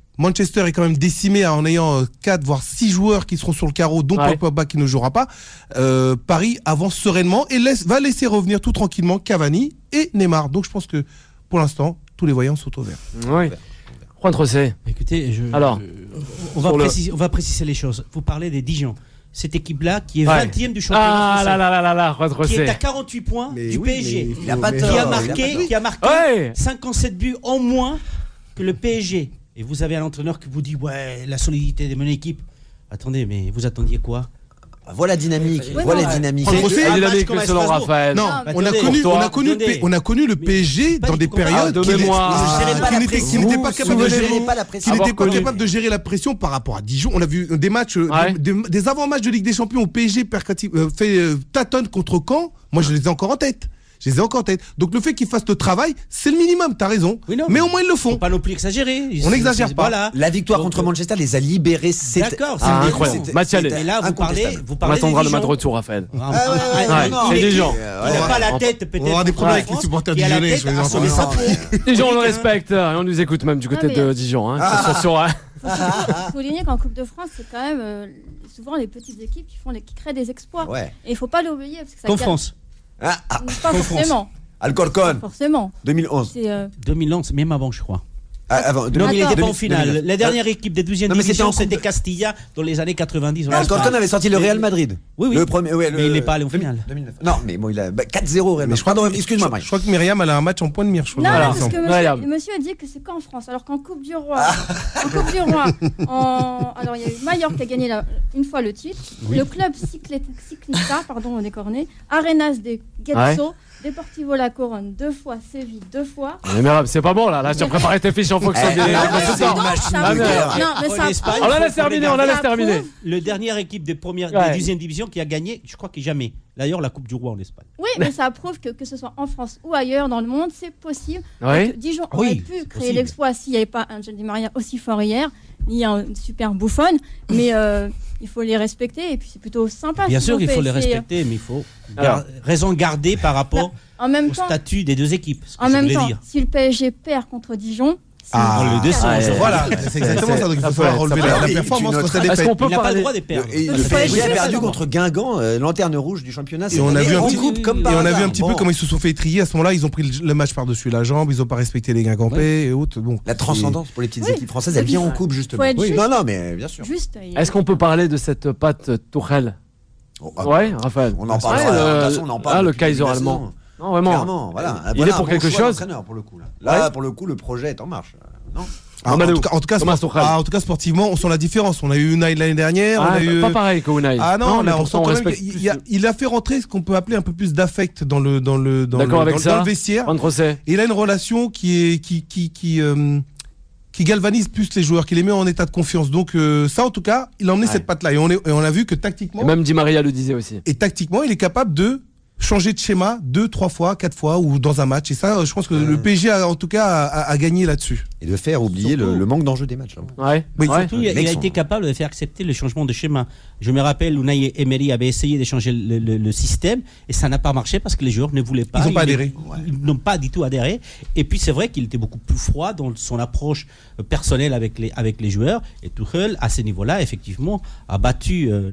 Manchester est quand même décimé en ayant quatre voire six joueurs qui seront sur le carreau, dont Ouais. Pogba qui ne jouera pas. Euh, Paris avance sereinement et laisse, va laisser revenir tout tranquillement Cavani et Neymar. Donc je pense que pour l'instant, tous les voyants sont au vert. Oui. Juan Trocé. Écoutez, je, Alors, je- on, va sur le- préciser, on va préciser les choses. Vous parlez des Dijon. Cette équipe-là qui est Ouais. vingtième du championnat Ah français. là là là là là, Juan Qui Trocé. est à quarante-huit points Mais du oui, P S G. mais Il a pas mais- tort. Qui a il a marqué, pas- qui a marqué Ouais. cinquante-sept buts en moins que le P S G. Et vous avez un entraîneur qui vous dit ouais, la solidité de mon équipe. Attendez, mais vous attendiez quoi? Voilà la dynamique. Oui, voilà non, la ouais. dynamique. Franck C'est Rosset, un Il a match dit comme que à selon Strasbourg. Raphaël. Non, Non, on a attendez, connu, pour on a toi, connu, le, attendez. P- on a connu le Mais P S G c'est pas dans du des tout comparable. périodes Ah, de qui n'était- mémoire. qui Vous n'était- pas qui la n'était qui pression. n'était Vous pas vous capable de souvenez gérer pas la pression. qui n'était Avoir pas connu. capable de gérer la pression par rapport à Dijon. On a vu des matchs, euh, Ouais. des, des- des avant-matchs de Ligue des Champions où P S G percati- euh, fait euh, tâtonne contre Caen. Moi, je les ai encore en tête. Je les ai encore en tête. Donc le fait qu'ils fassent le travail, c'est le minimum. T'as raison. Oui, non, mais mais au moins ils le Faut font. pas non plus exagérer. On n'exagère pas. Voilà. La victoire Donc, contre euh, Manchester les a libérés. C'est D'accord, c'est Ah, des- incroyable. c'était- Match aller. c'était Et là, vous parlez, incontestable. vous On parlez attendra des le match de Dijon. retour, Raphaël. Ah, ouais, ah, ouais, ah, non, c'est il des est- gens. Il n'a pas la tête peut-être. On aura des problèmes avec en les supporters qui a la dijonnais, tête je vais les à entendre. sauver sa peau. Déjà, on le respecte et on nous écoute même du côté Ah, mais- de Dijon. Hein, que ce soit sur, Il faut souligner qu'en Coupe de France, c'est quand même euh, souvent les petites équipes qui, font les, qui créent des exploits. Ouais. Et il ne faut pas l'oublier. Parce que ça Comme gagne- France. Ah, ah, Pas Comme forcément. Alcorcon, Forcément. deux mille onze. C'est, euh, deux mille onze, même avant, je crois. Ah, avant, Non, mais il Attends. n'était pas en deux mille- finale. deux mille neuf. La dernière équipe des douzième Non, mais c'était division, en coupe c'était de- Castilla dans les années quatre-vingt-dix. on l'a Alcorcon pas. avait sorti le Real Madrid. Oui, oui. Le premier, ouais, Mais le- il n'est pas allé en deux mille- finale. deux mille neuf. Non, mais bon, il a bah, quatre zéro Real Mais Madrid. je crois Pardon, que- excuse-moi, je, Mike. je crois que Myriam elle a un match en point de mire. Je crois. Non, Voilà. non, parce que Voilà. monsieur, monsieur a dit que c'est qu'en France, alors qu'en Coupe du Roi, en Coupe du Roi, en... alors il y a eu Mallorca qui a gagné la- une fois le titre, le club cyclé- cyclista, pardon, on est corné, Arenas de Getxo, Deportivo La Coronne deux fois, Séville deux fois. Mais merde, c'est pas bon là. Là, tu as préparé tes fiches en fonction Eh, des. eh, des eh, résultats. c'est une machine ça Ah, prouve- merde. non, mais En ça Espagne, prouve- On la faut- laisse faut terminer, on la regarder. laisse ça terminer. prouve- Le dernière équipe de première, Ouais. de deuxième division qui a gagné, je crois que jamais. D'ailleurs, la Coupe du Roi en Espagne. Oui, mais ça prouve que que ce soit en France ou ailleurs dans le monde, c'est possible. Oui. Donc, Dijon Oui, aurait c'est pu créer possible. l'exploit s'il n'y avait pas Angel Di Maria aussi fort hier, ni un super bouffonne, mais euh, il faut les respecter et puis c'est plutôt sympa. Bien ce sûr qu'ils qu'il ont faut fait. les C'est, euh, respecter, mais il faut Alors. gar- raison garder par rapport En même au temps, statut des deux équipes. ce que en je même voulais temps, dire. si le P S G perd contre Dijon, c'est Ah, Dans le deux sens. Ah, ouais. Voilà, c'est exactement ça. Donc il Ça faut peut savoir être- relever ça la, peut la être- performance tu quand elle notes- est Est-ce faite. qu'on peut Il n'a pas le parler droit de perdre. Et Il le faut P S G a être perdu juste, contre Guingamp, euh, lanterne rouge du championnat. Et on a vu un en petit coupe comme Et par on a vu hasard. un petit peu Bon. comment ils se sont fait trier à ce moment-là. Ils ont pris le, le match par-dessus la jambe. Ils ont pas respecté les Guingampais et autres. Bon, La transcendance pour les petites Oui. équipes françaises, elle vient en coupe justement. Faut être Oui, juste. non, non, mais bien sûr. juste. il- Est-ce qu'on peut parler de cette patte Tourelle? Oh, ah, Ouais, Raphaël. On en Ouais, parlera. le- De toute façon, on en parle. ah, le depuis début Kaiser de la allemand. saison. Non, vraiment. Clairement, voilà. Il Voilà est pour un bon quelque choix chose. d'entraîneur, pour le coup. Là, là Ouais. pour le coup, le projet est en marche. Euh, Non. Ah, en, Mamadou. tout cas, en, tout cas, Thomas sport- Tuchel. ah, en tout cas, sportivement, on sent la différence. On a eu Unai l'année dernière. Ah, on a eu... Pas pareil qu'Unai. Ah non, mais là, on sent pourtant, quand même respecte qu'il plus y a- il a fait rentrer ce qu'on peut appeler un peu plus d'affect dans le dans le dans le, D'accord avec dans, ça. dans le vestiaire. Juan Trocé. Et il a une relation qui est qui qui qui euh, qui galvanise plus les joueurs, qui les met en état de confiance. Donc euh, ça, en tout cas, il a emmené Ouais. cette patte-là et on est, et on a vu que tactiquement Et même Di Maria le disait aussi. et tactiquement, il est capable de changer de schéma deux, trois fois, quatre fois ou dans un match. Et ça, je pense que Ouais. le P S G a, en tout cas a, a- a gagné là-dessus. Et de faire oublier le, Surtout- le manque d'enjeu des matchs. hein. Ouais. Oui, ouais. Surtout, il, a- Les il a mecs été sont- capable de faire accepter le changement de schéma. Je me rappelle, Unai Emery avait essayé de changer le, le- le système et ça n'a pas marché parce que les joueurs ne voulaient pas. Ils n'ont pas Ils- adhéré. Ils n'ont pas du tout adhéré. Et puis c'est vrai qu'il était beaucoup plus froid dans son approche euh, personnelle avec les, avec les joueurs. Et Tuchel, à ce niveau-là, effectivement, a battu euh,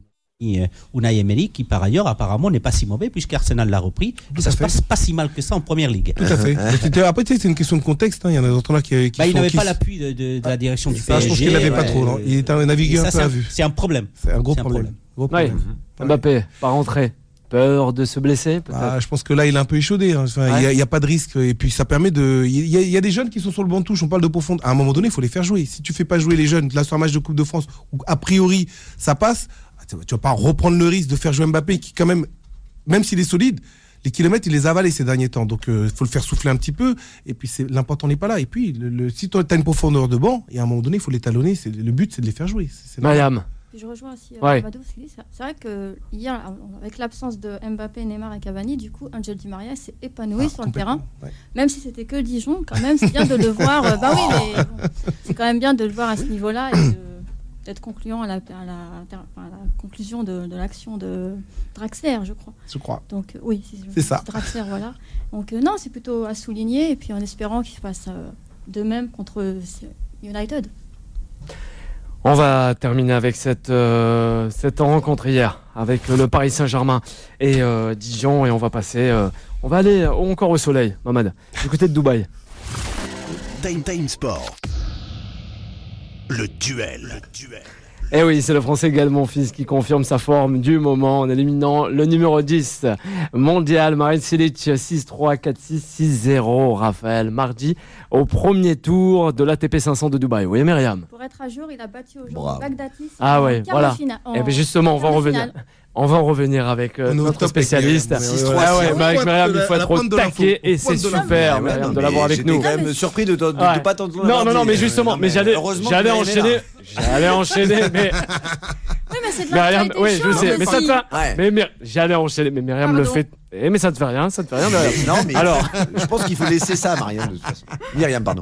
Unai Emery, qui par ailleurs apparemment n'est pas si mauvais puisqu'Arsenal l'a repris. Tout Et ça à se fait. passe pas si mal que ça en première ligue. Tout à fait. Mais c'était- après, tu sais, c'est une question de contexte. hein. Il y en a d'autres là qui, qui Bah, il sont- n'avait qui pas s- l'appui de, de- de la direction du Ça, P S G. je pense qu'il l'avait pas ouais. trop. non. Il était un Et navigueur ça, un peu c'est à un- vue. C'est un problème. C'est un gros C'est un problème. problème. Gros Ouais. problème. Mbappé, pas rentré. Peur de se blesser, peut-être. Ah, je pense que là, il est un peu échaudé. hein. Enfin, il Ouais. n'y a, a pas de risque. Et puis, ça permet de. Il y, a- il y a des jeunes qui sont sur le banc de touche. On parle de profondeur. À un moment donné, il faut les faire jouer. Si tu fais pas jouer les jeunes, là, sur un match de Coupe de France, où a priori, ça passe, tu vas pas reprendre le risque de faire jouer Mbappé, qui, quand même, même s'il est solide, les kilomètres, il les a avalés ces derniers temps. Donc, il euh, faut le faire souffler un petit peu. Et puis, c'est, l'important n'est pas là. Et puis, le, le- si tu as une profondeur de banc, et à un moment donné, il faut les talonner. C'est, le but, c'est de les faire jouer. C'est, c'est normal. Mariam. Puis je rejoins aussi euh, Ouais. Mamadou, ce qu'il dit. C'est c'est vrai que hier, avec l'absence de Mbappé, Neymar et Cavani, du coup, Angel Di Maria s'est épanoui Ah, sur le complètement. terrain. Ouais. Même si c'était que Dijon, quand même, c'est bien de le voir. euh, bah oui, mais bon, c'est quand même bien de le voir à ce niveau-là et de- d'être concluant à la, à la, enfin, à la conclusion de, de l'action de Draxler, je crois. Je crois. Donc euh, oui, C'est ça. Draxler, voilà. Donc euh, non, c'est plutôt à souligner et puis en espérant qu'il se passe euh, de même contre euh, United. On va terminer avec cette, euh, cette rencontre hier avec le Paris Saint-Germain et euh, Dijon et on va passer, euh, on va aller encore au soleil, Mamad, du côté de Dubaï. Time Time Sport. Le duel. Le duel. Et oui, c'est le Français Gaël Monfils qui confirme sa forme du moment en éliminant le numéro dix mondial, Marin Cilic, six trois, quatre six, six zéro. Raphaël, mardi, au premier tour de l'A T P cinq cents de Dubaï. Oui, Myriam. Pour être à jour, il a battu aujourd'hui Bravo. Bagdatis. Ah ouais, en quart de voilà. finale- en Et bien justement, on va en quart de revenir. finale. On va en revenir avec euh, On est au notre top avec spécialiste. Myriam. six trois, Ah ouais, six bah avec pointe Myriam, de il faut la- être la au pointe de l'info. taquet et c'est Pointe de l'info. super, Ouais, Myriam, non, de mais l'avoir avec j'étais nous. quand même Non, mais- surpris de, de, de Ouais. pas t'entendre. Non, non, non, mais dire. justement, Non, mais j'allais, heureusement j'allais que Myriam est enchaîner, là. j'allais enchaîner, mais Oui, mais c'est de Myriam, l'actualité oui, je chaude sais, mais ça te aussi. va. Ouais. Mais Myr- j'allais enchaîner, mais Myriam le Pardon. fait. Eh, mais ça te fait rien, ça te fait rien, Myriam. Non, mais Alors. je pense qu'il faut laisser ça à Mariam, de toute façon. Myriam, pardon.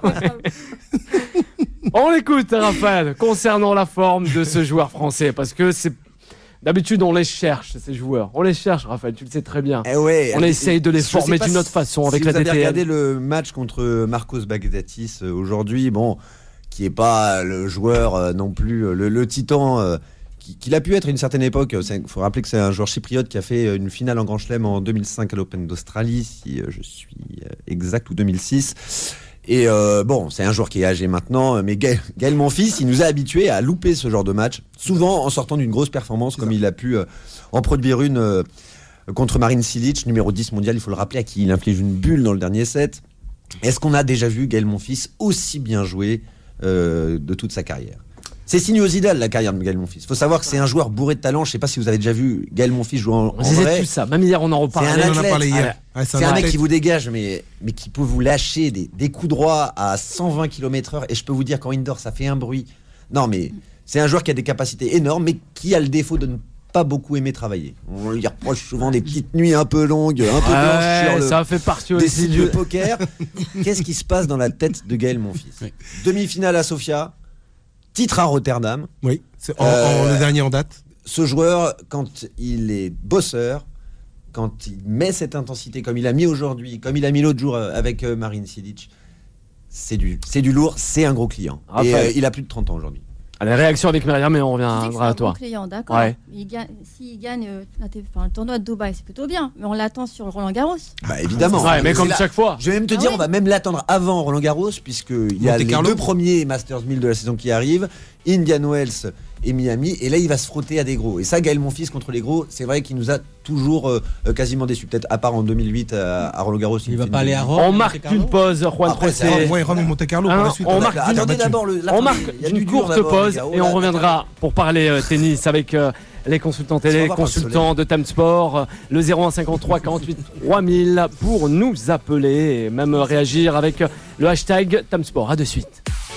On l'écoute, Raphaël, concernant la forme de ce joueur français, parce que c'est d'habitude on les cherche ces joueurs, on les cherche, Raphaël, tu le sais très bien. Eh ouais, On euh, essaye de les je sais former pas d'une si- autre façon si avec vous la avez D T N. regardé le match contre Marcos Bagdatis euh, aujourd'hui, bon, qui est pas le joueur euh, non plus, euh, le, le titan euh, qui- qu'il a pu être à une certaine époque. Il faut rappeler que c'est un joueur chypriote qui a fait euh, une finale en Grand Chelem en deux mille cinq à l'Open d'Australie, si euh, je suis euh, exact, ou deux mille six. Et euh, bon, c'est un joueur qui est âgé maintenant, mais Gaël, Gaël Monfils, il nous a habitués à louper ce genre de match, souvent en sortant d'une grosse performance, comme il a pu euh, en produire une euh, contre Marin Cilic, numéro dix mondial, il faut le rappeler, à qui il inflige une bulle dans le dernier set. Est-ce qu'on a déjà vu Gaël Monfils aussi bien jouer euh, de toute sa carrière? C'est sinuosidal la carrière de Gaël Monfils. Il faut savoir que c'est un joueur bourré de talent. Je ne sais pas si vous avez déjà vu Gaël Monfils jouer en, On en disait vrai. tout ça, même hier on en reparlait. C'est un On en a athlète. parlé hier. Ouais. Ouais, C'est un mec athlète. qui vous dégage, mais, mais qui peut vous lâcher des, des coups droits à cent vingt kilomètres heure. Et je peux vous dire, quand indoor, ça fait un bruit. Non, mais c'est un joueur qui a des capacités énormes, mais qui a le défaut de ne pas beaucoup aimer travailler. On lui reproche souvent des petites nuits un peu longues, un peu blanches Ouais, sur le, ça fait partie des aussi sites du. de poker. Qu'est-ce qui se passe dans la tête de Gaël Monfils? Demi-finale à Sofia, titre à Rotterdam. Oui, c'est en, Euh, en- le dernier en date. Ce joueur, quand il est bosseur, quand il met cette intensité, comme il a mis aujourd'hui, comme il a mis l'autre jour euh, avec euh, Marin Cilic, c'est du, c'est du lourd, c'est un gros client. Et Raphaël. euh, il a plus de trente ans aujourd'hui. Allez, réaction avec Myriam et on Je dis que c'est reviendra un à toi. bon client, d'accord. Ouais. Il gagne, s'il gagne euh, la T- enfin, le tournoi de Dubaï, c'est plutôt bien. Mais on l'attend sur le Roland Garros. Bah, évidemment. Ouais, mais C'est comme là- chaque fois. Je vais même te Ah dire, oui. on va même l'attendre avant Roland Garros, puisqu'il y a Monte les Carlo. deux premiers Masters mille de la saison qui arrivent, Indian Wells et Miami, et là il va se frotter à des gros. Et ça, Gaël Monfils contre les gros, c'est vrai qu'il nous a toujours euh, euh, quasiment déçus, peut-être à part en deux mille huit à, à Roland Garros. Il va fait pas une- aller à Rome. On Monte marque Carlo une pause, Juan Après, c'est Tressé. Rome, Ouais, Rome et Monte Carlo Ah, par la suite. on a- marque- a Attendez battu. d'abord le. la On première- marque il y a du une dur courte d'abord, pause les gars. Oh et là on là. reviendra pour parler euh, tennis avec euh, les consultants télé, On va voir le consultants de Time Sport, euh, le zéro un cinquante-trois quarante-huit trois mille pour nous appeler et même euh, réagir avec euh, le hashtag Time Sport. À de suite.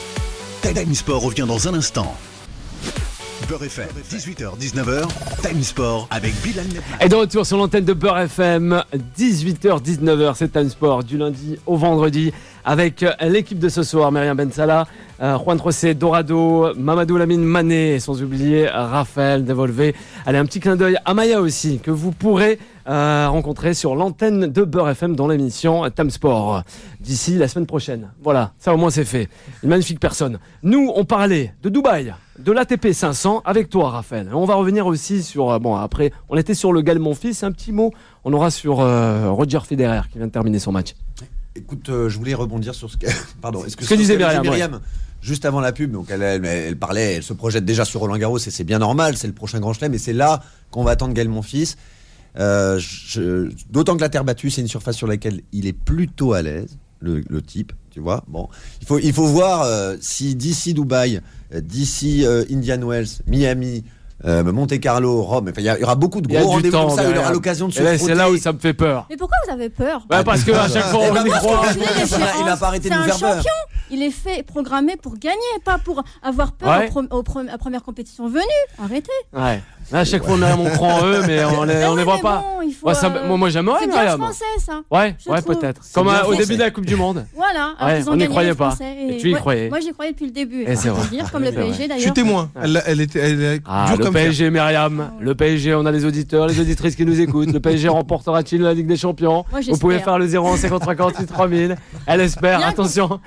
Time Sport revient dans un instant. Beurre F M, dix-huit heures dix-neuf heures, Time Sport avec Bilal Netman. Et de retour sur l'antenne de Beurre F M, dix-huit heures dix-neuf heures, c'est Time Sport du lundi au vendredi avec euh, l'équipe de ce soir, Myriam Bensala, euh, Juan Tressé, Dorado, Mamadou Lamine Mané et sans oublier euh, Raphaël Devolvé. Allez, un petit clin d'œil à Maya aussi que vous pourrez euh, rencontrer sur l'antenne de Beurre F M dans l'émission Time Sport d'ici la semaine prochaine. Voilà, ça au moins c'est fait. Une magnifique personne. Nous, on parlait de Dubaï, de l'A T P cinq cents avec toi, Raphaël. On va revenir aussi sur. euh, Bon, après, on était sur le Gaël Monfils. Un petit mot, on aura sur euh, Roger Federer qui vient de terminer son match. Écoute, euh, je voulais rebondir sur ce que. Pardon, est-ce que Ce que sur disait qu'avait dit Myriam, Myriam, juste avant la pub, donc elle, elle, elle parlait, elle se projette déjà sur Roland Garros et c'est bien normal, c'est le prochain grand chelem et c'est là qu'on va attendre Gaël Monfils. Euh, je- D'autant que la terre battue, c'est une surface sur laquelle il est plutôt à l'aise, le, le type, tu vois. Bon, il faut, il faut voir euh, si d'ici Dubaï, euh, d'ici euh, Indian Wells, Miami, euh, Monte Carlo, Rome, enfin, il y, a- il y aura beaucoup de Il y a gros du rendez-vous temps comme ça, il aura derrière. l'occasion de se Et là, frotter. c'est là où ça me fait peur. Mais pourquoi vous avez peur Ouais, parce que à chaque fois, Eh on ben, y parce croit. qu'on- Continuez les il a- il a séances. pas arrêté de C'est nous un faire peur. champion. Il est fait programmé pour gagner, pas pour avoir peur Ouais. au pro- au pro- à la première compétition venue. Arrêtez. Ouais. Là, à chaque fois, Myriam, on croit en eux, mais on les, on Ah les ouais, voit mais pas. bon, il faut, Ouais, ça- euh, moi, moi, j'aimerais, c'est bien Myriam. français, ça. Ouais, je ouais, trouve. peut-être. C'est Comme bien euh, au français. début de la Coupe du Monde. Voilà. alors Ouais, ils ont on n'y gagné, croyait les pas. Français, Et tu y moi- croyais. Moi, j'y croyais depuis le début. Et c'est faut vrai. le dire, comme le C'est vrai. P S G Je d'ailleurs. suis témoin. Elle, elle était elle est Ah, dure le comme P S fer. G, Myriam. Le P S G, on a les auditeurs, les auditrices qui nous écoutent. Le P S G remportera-t-il la Ligue des Champions? Moi, Vous pouvez j'espère. faire le zéro un cinquante-trois quarante-huit trois mille. Elle espère, Bien attention. Bien Elle est qu'on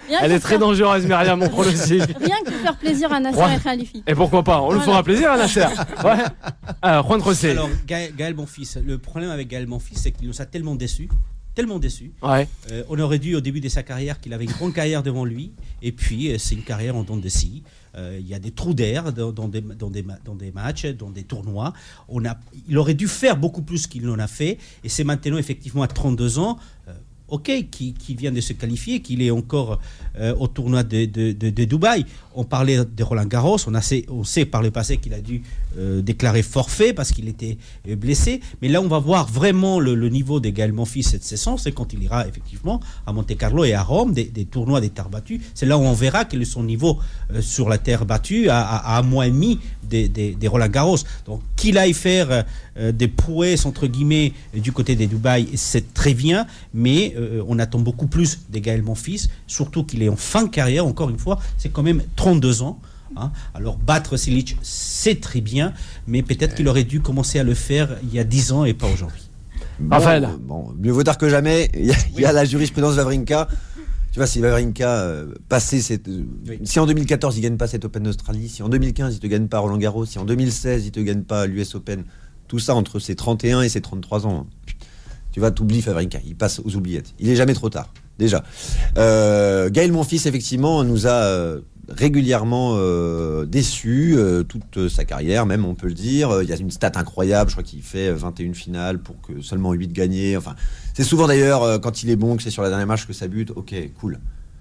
très dangereuse, Myriam, mon pronostic. Rien que pour faire plaisir à Nasser Ouais. et Khalifi. Et pourquoi pas, on Voilà. le fera plaisir à Nasser. Ouais. Alors, Juan José. Alors, Gaël, Gaël Monfils, le problème avec Gaël Monfils, c'est qu'il nous a tellement déçus, tellement déçus. Ouais. Euh, on aurait dû, au début de sa carrière, qu'il avait une grande carrière devant lui, et puis euh, c'est une carrière en dents de scie. Euh, Il y a des trous d'air dans, dans, des, dans, des, ma- dans des matchs, dans des tournois. On a, il aurait dû faire beaucoup plus qu'il n'en a fait, et c'est maintenant, effectivement, à trente-deux ans. Euh, Ok, qui, qui vient de se qualifier, qu'il est encore euh, au tournoi de, de, de, de Dubaï. On parlait de Roland Garros, on, a sait, on sait par le passé qu'il a dû euh, déclarer forfait parce qu'il était euh, blessé. Mais là, on va voir vraiment le, le niveau des Gaël Monfils cette saison. C'est quand il ira effectivement à Monte-Carlo et à Rome, des, des tournois des terres battues. C'est là où on verra quel est son niveau euh, sur la terre battue à, à, à un mois et demi des, des, des Roland Garros. Donc, qu'il aille faire euh, des prouesses, entre guillemets, du côté des Dubaï, c'est très bien, mais euh, on attend beaucoup plus des Gaël Monfils, surtout qu'il est en fin de carrière, encore une fois, c'est quand même trente-deux ans. Hein. Alors, battre Silic, c'est très bien, mais peut-être qu'il aurait dû commencer à le faire il y a dix ans et pas aujourd'hui. Bon, Raphaël. euh, bon, mieux vaut tard que jamais. Il y a, il y a la jurisprudence Wawrinka. Tu vois, si Wawrinka euh, passait cette, euh, Oui. si en deux mille quatorze il gagne pas cette Open d'Australie, si en deux mille quinze il te gagne pas Roland Garros, si en deux mille seize il te gagne pas l'U S Open, tout ça entre ses trente et un et ses trente-trois ans, tu vas t'oublier Wawrinka, il passe aux oubliettes. Il est jamais trop tard, déjà. Euh, Gaël Monfils, effectivement, nous a euh, régulièrement euh, déçus euh, toute sa carrière, même on peut le dire. Il y a une stat incroyable, je crois qu'il fait vingt et une finales pour que seulement huit gagnés. Enfin, c'est souvent d'ailleurs euh, quand il est bon, que c'est sur la dernière match que ça bute. Ok, cool.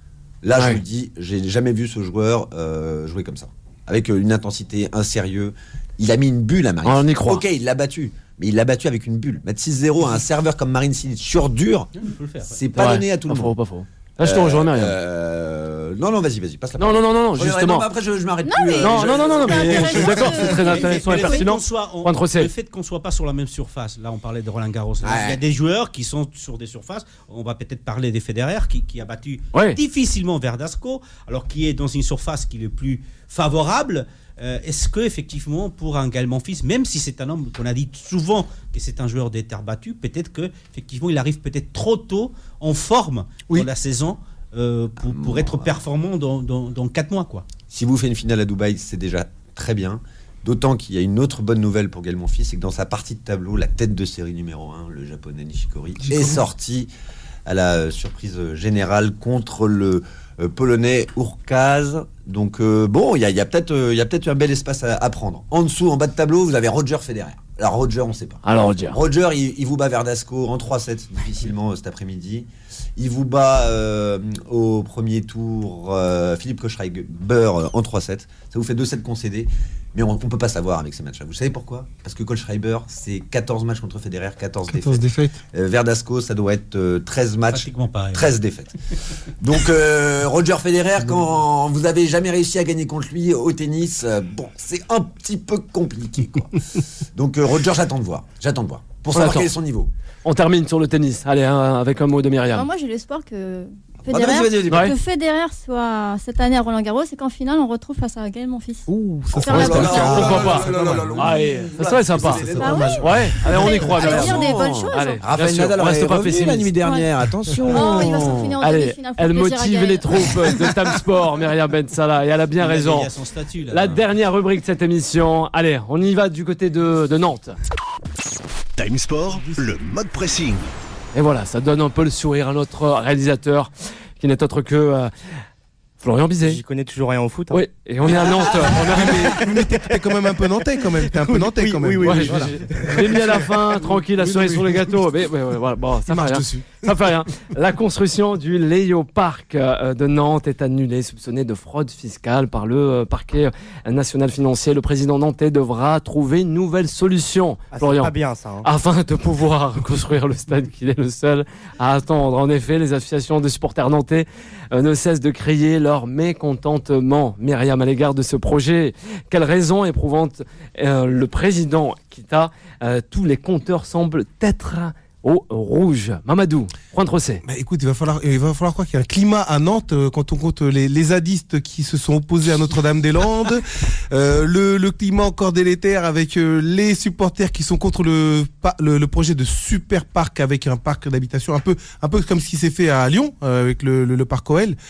Là, Ouais. je vous dis, j'ai jamais vu ce joueur euh, jouer comme ça, avec euh, une intensité, un sérieux. Il a mis une bulle à Marine. On y croit. Ok, il l'a battu, mais il l'a battu avec une bulle. Mettre six zéro à un serveur comme Marine Cilic sur dur, Il faut le faire. ouais. c'est pas Ouais. donné à tout Pas le faux, monde. pas faux. Là, je te rejoins, Myriam. Euh, non, non, vas-y, vas-y, passe la Non, parole. non, non, non, Ouais, ouais, justement. non, mais après, je, je m'arrête plus. mais- euh, Non, je- non, non, non, c'est mais je suis intéressant d'accord, de- c'est très Mais- intéressant Mais et le fait pertinent. qu'on soit- on- Juan José. Le fait qu'on ne soit pas sur la même surface, là on parlait de Roland Garros, Ouais. il y a des joueurs qui sont sur des surfaces, on va peut-être parler des Federer qui, qui a battu Ouais. difficilement Verdasco, alors qui est dans une surface qui est le plus favorable. Euh, est-ce que effectivement pour un Gaël Monfils, même si c'est un homme qu'on a dit souvent que c'est un joueur des terres battues, peut-être que effectivement il arrive peut-être trop tôt en forme Oui. dans la saison euh, pour, pour être performant dans, dans, dans quatre mois quoi. Si vous faites une finale à Dubaï, c'est déjà très bien. D'autant qu'il y a une autre bonne nouvelle pour Gaël Monfils, c'est que dans sa partie de tableau, la tête de série numéro un, le japonais Nishikori, Nishikori. est sorti à la euh, surprise euh, générale contre le euh, polonais Urkaz. Donc euh, bon, il y a, il y a peut-être euh, il y a peut-être un bel espace à, à prendre. En dessous, en bas de tableau, vous avez Roger Federer. Alors Roger, on ne sait pas. Alors, Roger. Roger, il, il vous bat Verdasco en trois sept difficilement euh, cet après-midi. Il vous bat euh, au premier tour euh, Philippe Kohlschreiber euh, en trois sept. Ça vous fait deux sets concédés. Mais on ne peut pas savoir avec ces matchs-là. Vous savez pourquoi? Parce que Kohlschreiber, c'est quatorze matchs contre Federer, quatorze quatorze défaites. défaites. Euh, Verdasco, ça doit être euh, treize matchs, Pratiquement pareil. treize défaites. Donc euh, Roger Federer, quand vous avez jamais réussi à gagner contre lui au tennis, euh, bon, c'est un petit peu compliqué, quoi. Donc euh, Roger, j'attends de voir. J'attends de voir. Pour On savoir attend. quel est son niveau. On termine sur le tennis. Allez, un- avec un mot de Alors, Myriam. moi, j'ai l'espoir que Ah, vas-y, Federer, vas-y, vas-y. Ouais. que Federer soit cette année à Roland Garros et qu'en finale, on retrouve face à Gaël Monfils. Ouh, ça Faire serait la pas le bonne cas. chose. Pourquoi pas Oh là là là là là. Allez, ça serait sympa. C'est- c'est- Bah ouais. Ouais, allez, on y croit, Allez, Myriam. dire des bonnes choses. Allez, bien Raphaël sûr, Nadal on reste est pas revenu la pessimiste. nuit dernière, attention. Oh, il va s'en finir en Allez, demi-finale. Faire elle plaisir à motive Gaël. les troupes de Tam Sport, Myriam Ben Salah, et elle a bien Il a raison. veillé à son statut, là. La dernière rubrique de cette émission. Allez, on y va du côté de, de Nantes. Time Sport, le mode pressing. Et voilà, ça donne un peu le sourire à notre réalisateur, qui n'est autre que euh, Florian Bizet. J'y connais toujours rien au foot. hein. Oui, et on est à Nantes. On est arrivé. Mais t'es t'es quand même un peu nantais quand même. T'es un peu nantais oui, quand même. oui, oui, Ouais, oui, je voilà. je l'ai mis à la fin, tranquille, la Oui, cerise oui, sur oui. le gâteau. Mais, ouais, ouais, voilà, bon, ça Il fait marche rien. dessus. Ça fait rien. La construction du Léo Park euh, de Nantes est annulée, soupçonnée de fraude fiscale par le euh, parquet national financier. Le président nantais devra trouver une nouvelle solution, Ah, c'est Florian, pas bien ça. hein. afin de pouvoir construire le stade qu'il est le seul à attendre. En effet, les associations de supporters nantais euh, ne cessent de crier leur mécontentement, Myriam, à l'égard de ce projet. Quelle raison éprouvante euh, le président quitta euh, tous les compteurs semblent être au rouge. Mamadou, Juan José. Bah, écoute, il va falloir, il va falloir quoi qu'il y ait un climat à Nantes euh, quand on compte les, les zadistes qui se sont opposés à Notre-Dame-des-Landes, euh, le, le climat encore délétère avec euh, les supporters qui sont contre le, pa- le, le projet de super parc avec un parc d'habitation un peu, un peu comme ce qui s'est fait à Lyon euh, avec le, le, le parc O L.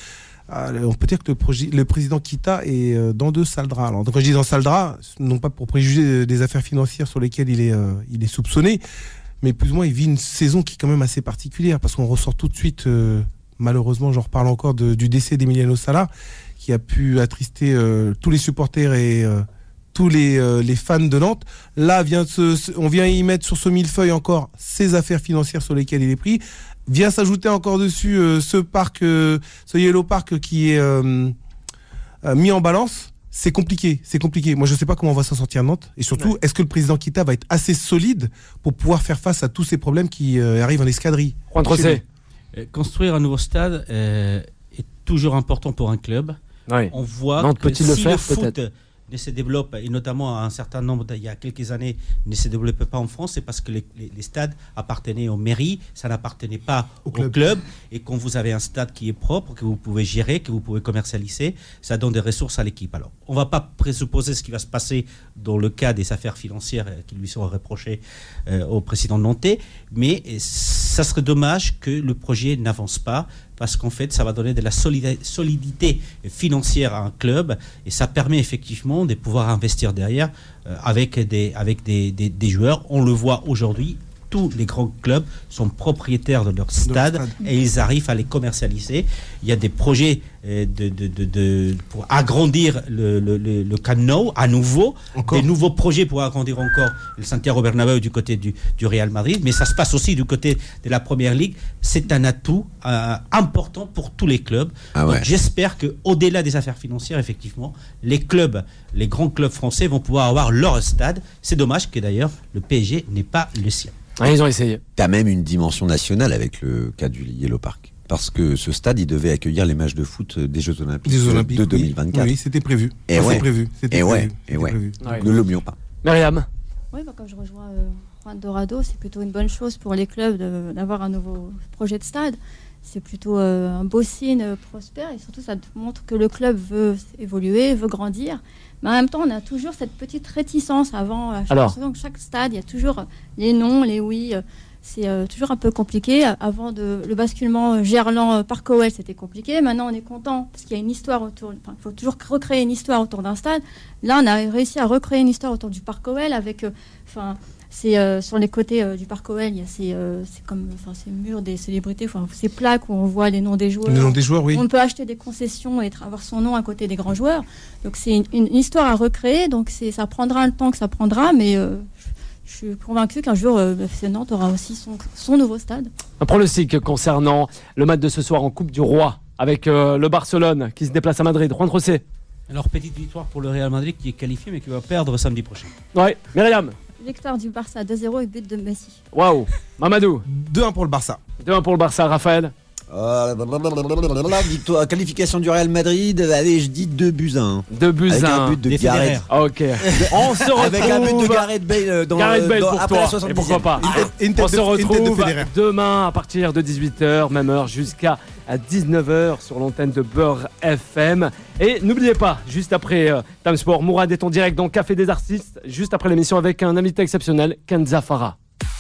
euh, on peut dire que le, projet, le président Kita est euh, dans deux sales draps. Alors, quand je dis dans sales draps, non pas pour préjuger des affaires financières sur lesquelles il est, euh, il est soupçonné, mais plus ou moins il vit une saison qui est quand même assez particulière, parce qu'on ressort tout de suite, euh, malheureusement, j'en reparle encore, de, du décès d'Emiliano Sala, qui a pu attrister euh, tous les supporters et euh, tous les, euh, les fans de Nantes. Là, vient se, on vient y mettre sur ce millefeuille encore ces affaires financières sur lesquelles il est pris. Vient s'ajouter encore dessus euh, ce parc, euh, ce Yellow Park qui est euh, euh, mis en balance. C'est compliqué, c'est compliqué. Moi, je ne sais pas comment on va s'en sortir à Nantes. Et surtout, ouais. est-ce que le président Kita va être assez solide pour pouvoir faire face à tous ces problèmes qui euh, arrivent en escadrille? Juan Trocé. Construire un nouveau stade euh, est toujours important pour un club. Oui. On voit Nantes que peut-il si le faire, le foot peut-être ne se développe, et notamment un certain nombre, il y a quelques années, ne se développait pas en France, c'est parce que les, les, les stades appartenaient aux mairies, ça n'appartenait pas au, au club. club. Et quand vous avez un stade qui est propre, que vous pouvez gérer, que vous pouvez commercialiser, ça donne des ressources à l'équipe. Alors, on ne va pas présupposer ce qui va se passer dans le cas des affaires financières qui lui sont reprochées euh, au président nantais, mais ça serait dommage que le projet n'avance pas, parce qu'en fait, ça va donner de la solidité financière à un club et ça permet effectivement de pouvoir investir derrière euh, avec, des, avec des, des, des joueurs. On le voit aujourd'hui, tous les grands clubs sont propriétaires de leur stade, de leur stade. Et ils arrivent à les commercialiser. Il y a des projets euh, de, de, de, de, pour agrandir le, le, le, le Camp Nou à nouveau, encore. Des nouveaux projets pour agrandir encore le Santiago Bernabéu du côté du, du Real Madrid, mais ça se passe aussi du côté de la Première Ligue. C'est un atout euh, important pour tous les clubs. Ah ouais. Donc j'espère qu'au-delà des affaires financières, effectivement, les clubs, les grands clubs français vont pouvoir avoir leur stade. C'est dommage que d'ailleurs le P S G n'ait pas le sien. Ah, ils ont essayé. T'as même une dimension nationale avec le cas du Yellow Park. Parce que ce stade, il devait accueillir les matchs de foot des Jeux Olympiques, des Olympiques de deux mille vingt-quatre. Oui, c'était prévu. Et enfin, ouais. prévu. C'était et prévu. ouais. C'était et ouais. prévu. Ouais. Ne l'oublions pas. Myriam. Oui, bah, comme je rejoins euh, Juan Dorado, c'est plutôt une bonne chose pour les clubs de, d'avoir un nouveau projet de stade. C'est plutôt euh, un beau signe euh, prospère et surtout ça montre que le club veut évoluer, veut grandir. Mais en même temps, on a toujours cette petite réticence avant. À chaque, Alors. chaque stade, il y a toujours les non, les oui. Euh, c'est euh, toujours un peu compliqué. Avant de, le basculement Gerland-Parc O L, c'était compliqué. Maintenant, on est content parce qu'il y a une histoire autour. Enfin, il faut toujours recréer une histoire autour d'un stade. Là, on a réussi à recréer une histoire autour du Parc O L avec. Euh, enfin, c'est euh, sur les côtés euh, du Parc O L, il y a ces, euh, c'est comme, enfin, ces murs des célébrités, enfin, ces plaques où on voit les noms des joueurs. Les noms des joueurs, oui. On peut acheter des concessions et avoir son nom à côté des grands joueurs. Donc c'est une, une histoire à recréer. Donc c'est, ça prendra le temps que ça prendra, mais euh, je suis convaincu qu'un jour euh, le F C Nantes aura aussi son, son nouveau stade. Un pronostic concernant le match de ce soir en Coupe du Roi avec euh, le Barcelone qui se déplace à Madrid. Juan Trocé. Alors petite victoire pour le Real Madrid qui est qualifié mais qui va perdre samedi prochain. Ouais, Myriam. Victoire du Barça deux zéro avec but de Messi. Waouh. Mamadou. deux un pour le Barça. deux un pour le Barça. Raphaël. Euh, victoire, qualification du Real Madrid, allez, je dis deux buts à un. deux buts avec à un. but de Gareth. Ok. On se retrouve. Avec un but de Gareth Bale dans Gareth Bale dans, pour après toi. la soixante-dixième. Et pourquoi pas. Ah, Une tête On de, se une tête de retrouve Federer. demain à partir de dix-huit heures, même heure, jusqu'à dix-neuf heures sur l'antenne de Beurre F M. Et n'oubliez pas, juste après euh, Time Sport, Mourad est en direct dans Café des Artistes, juste après l'émission avec un invité exceptionnel, Kenza Farah.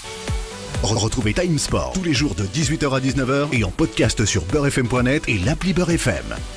Retrouvez Time Sport tous les jours de dix-huit heures à dix-neuf heures et en podcast sur beurre f m point net et l'appli Beurre F M.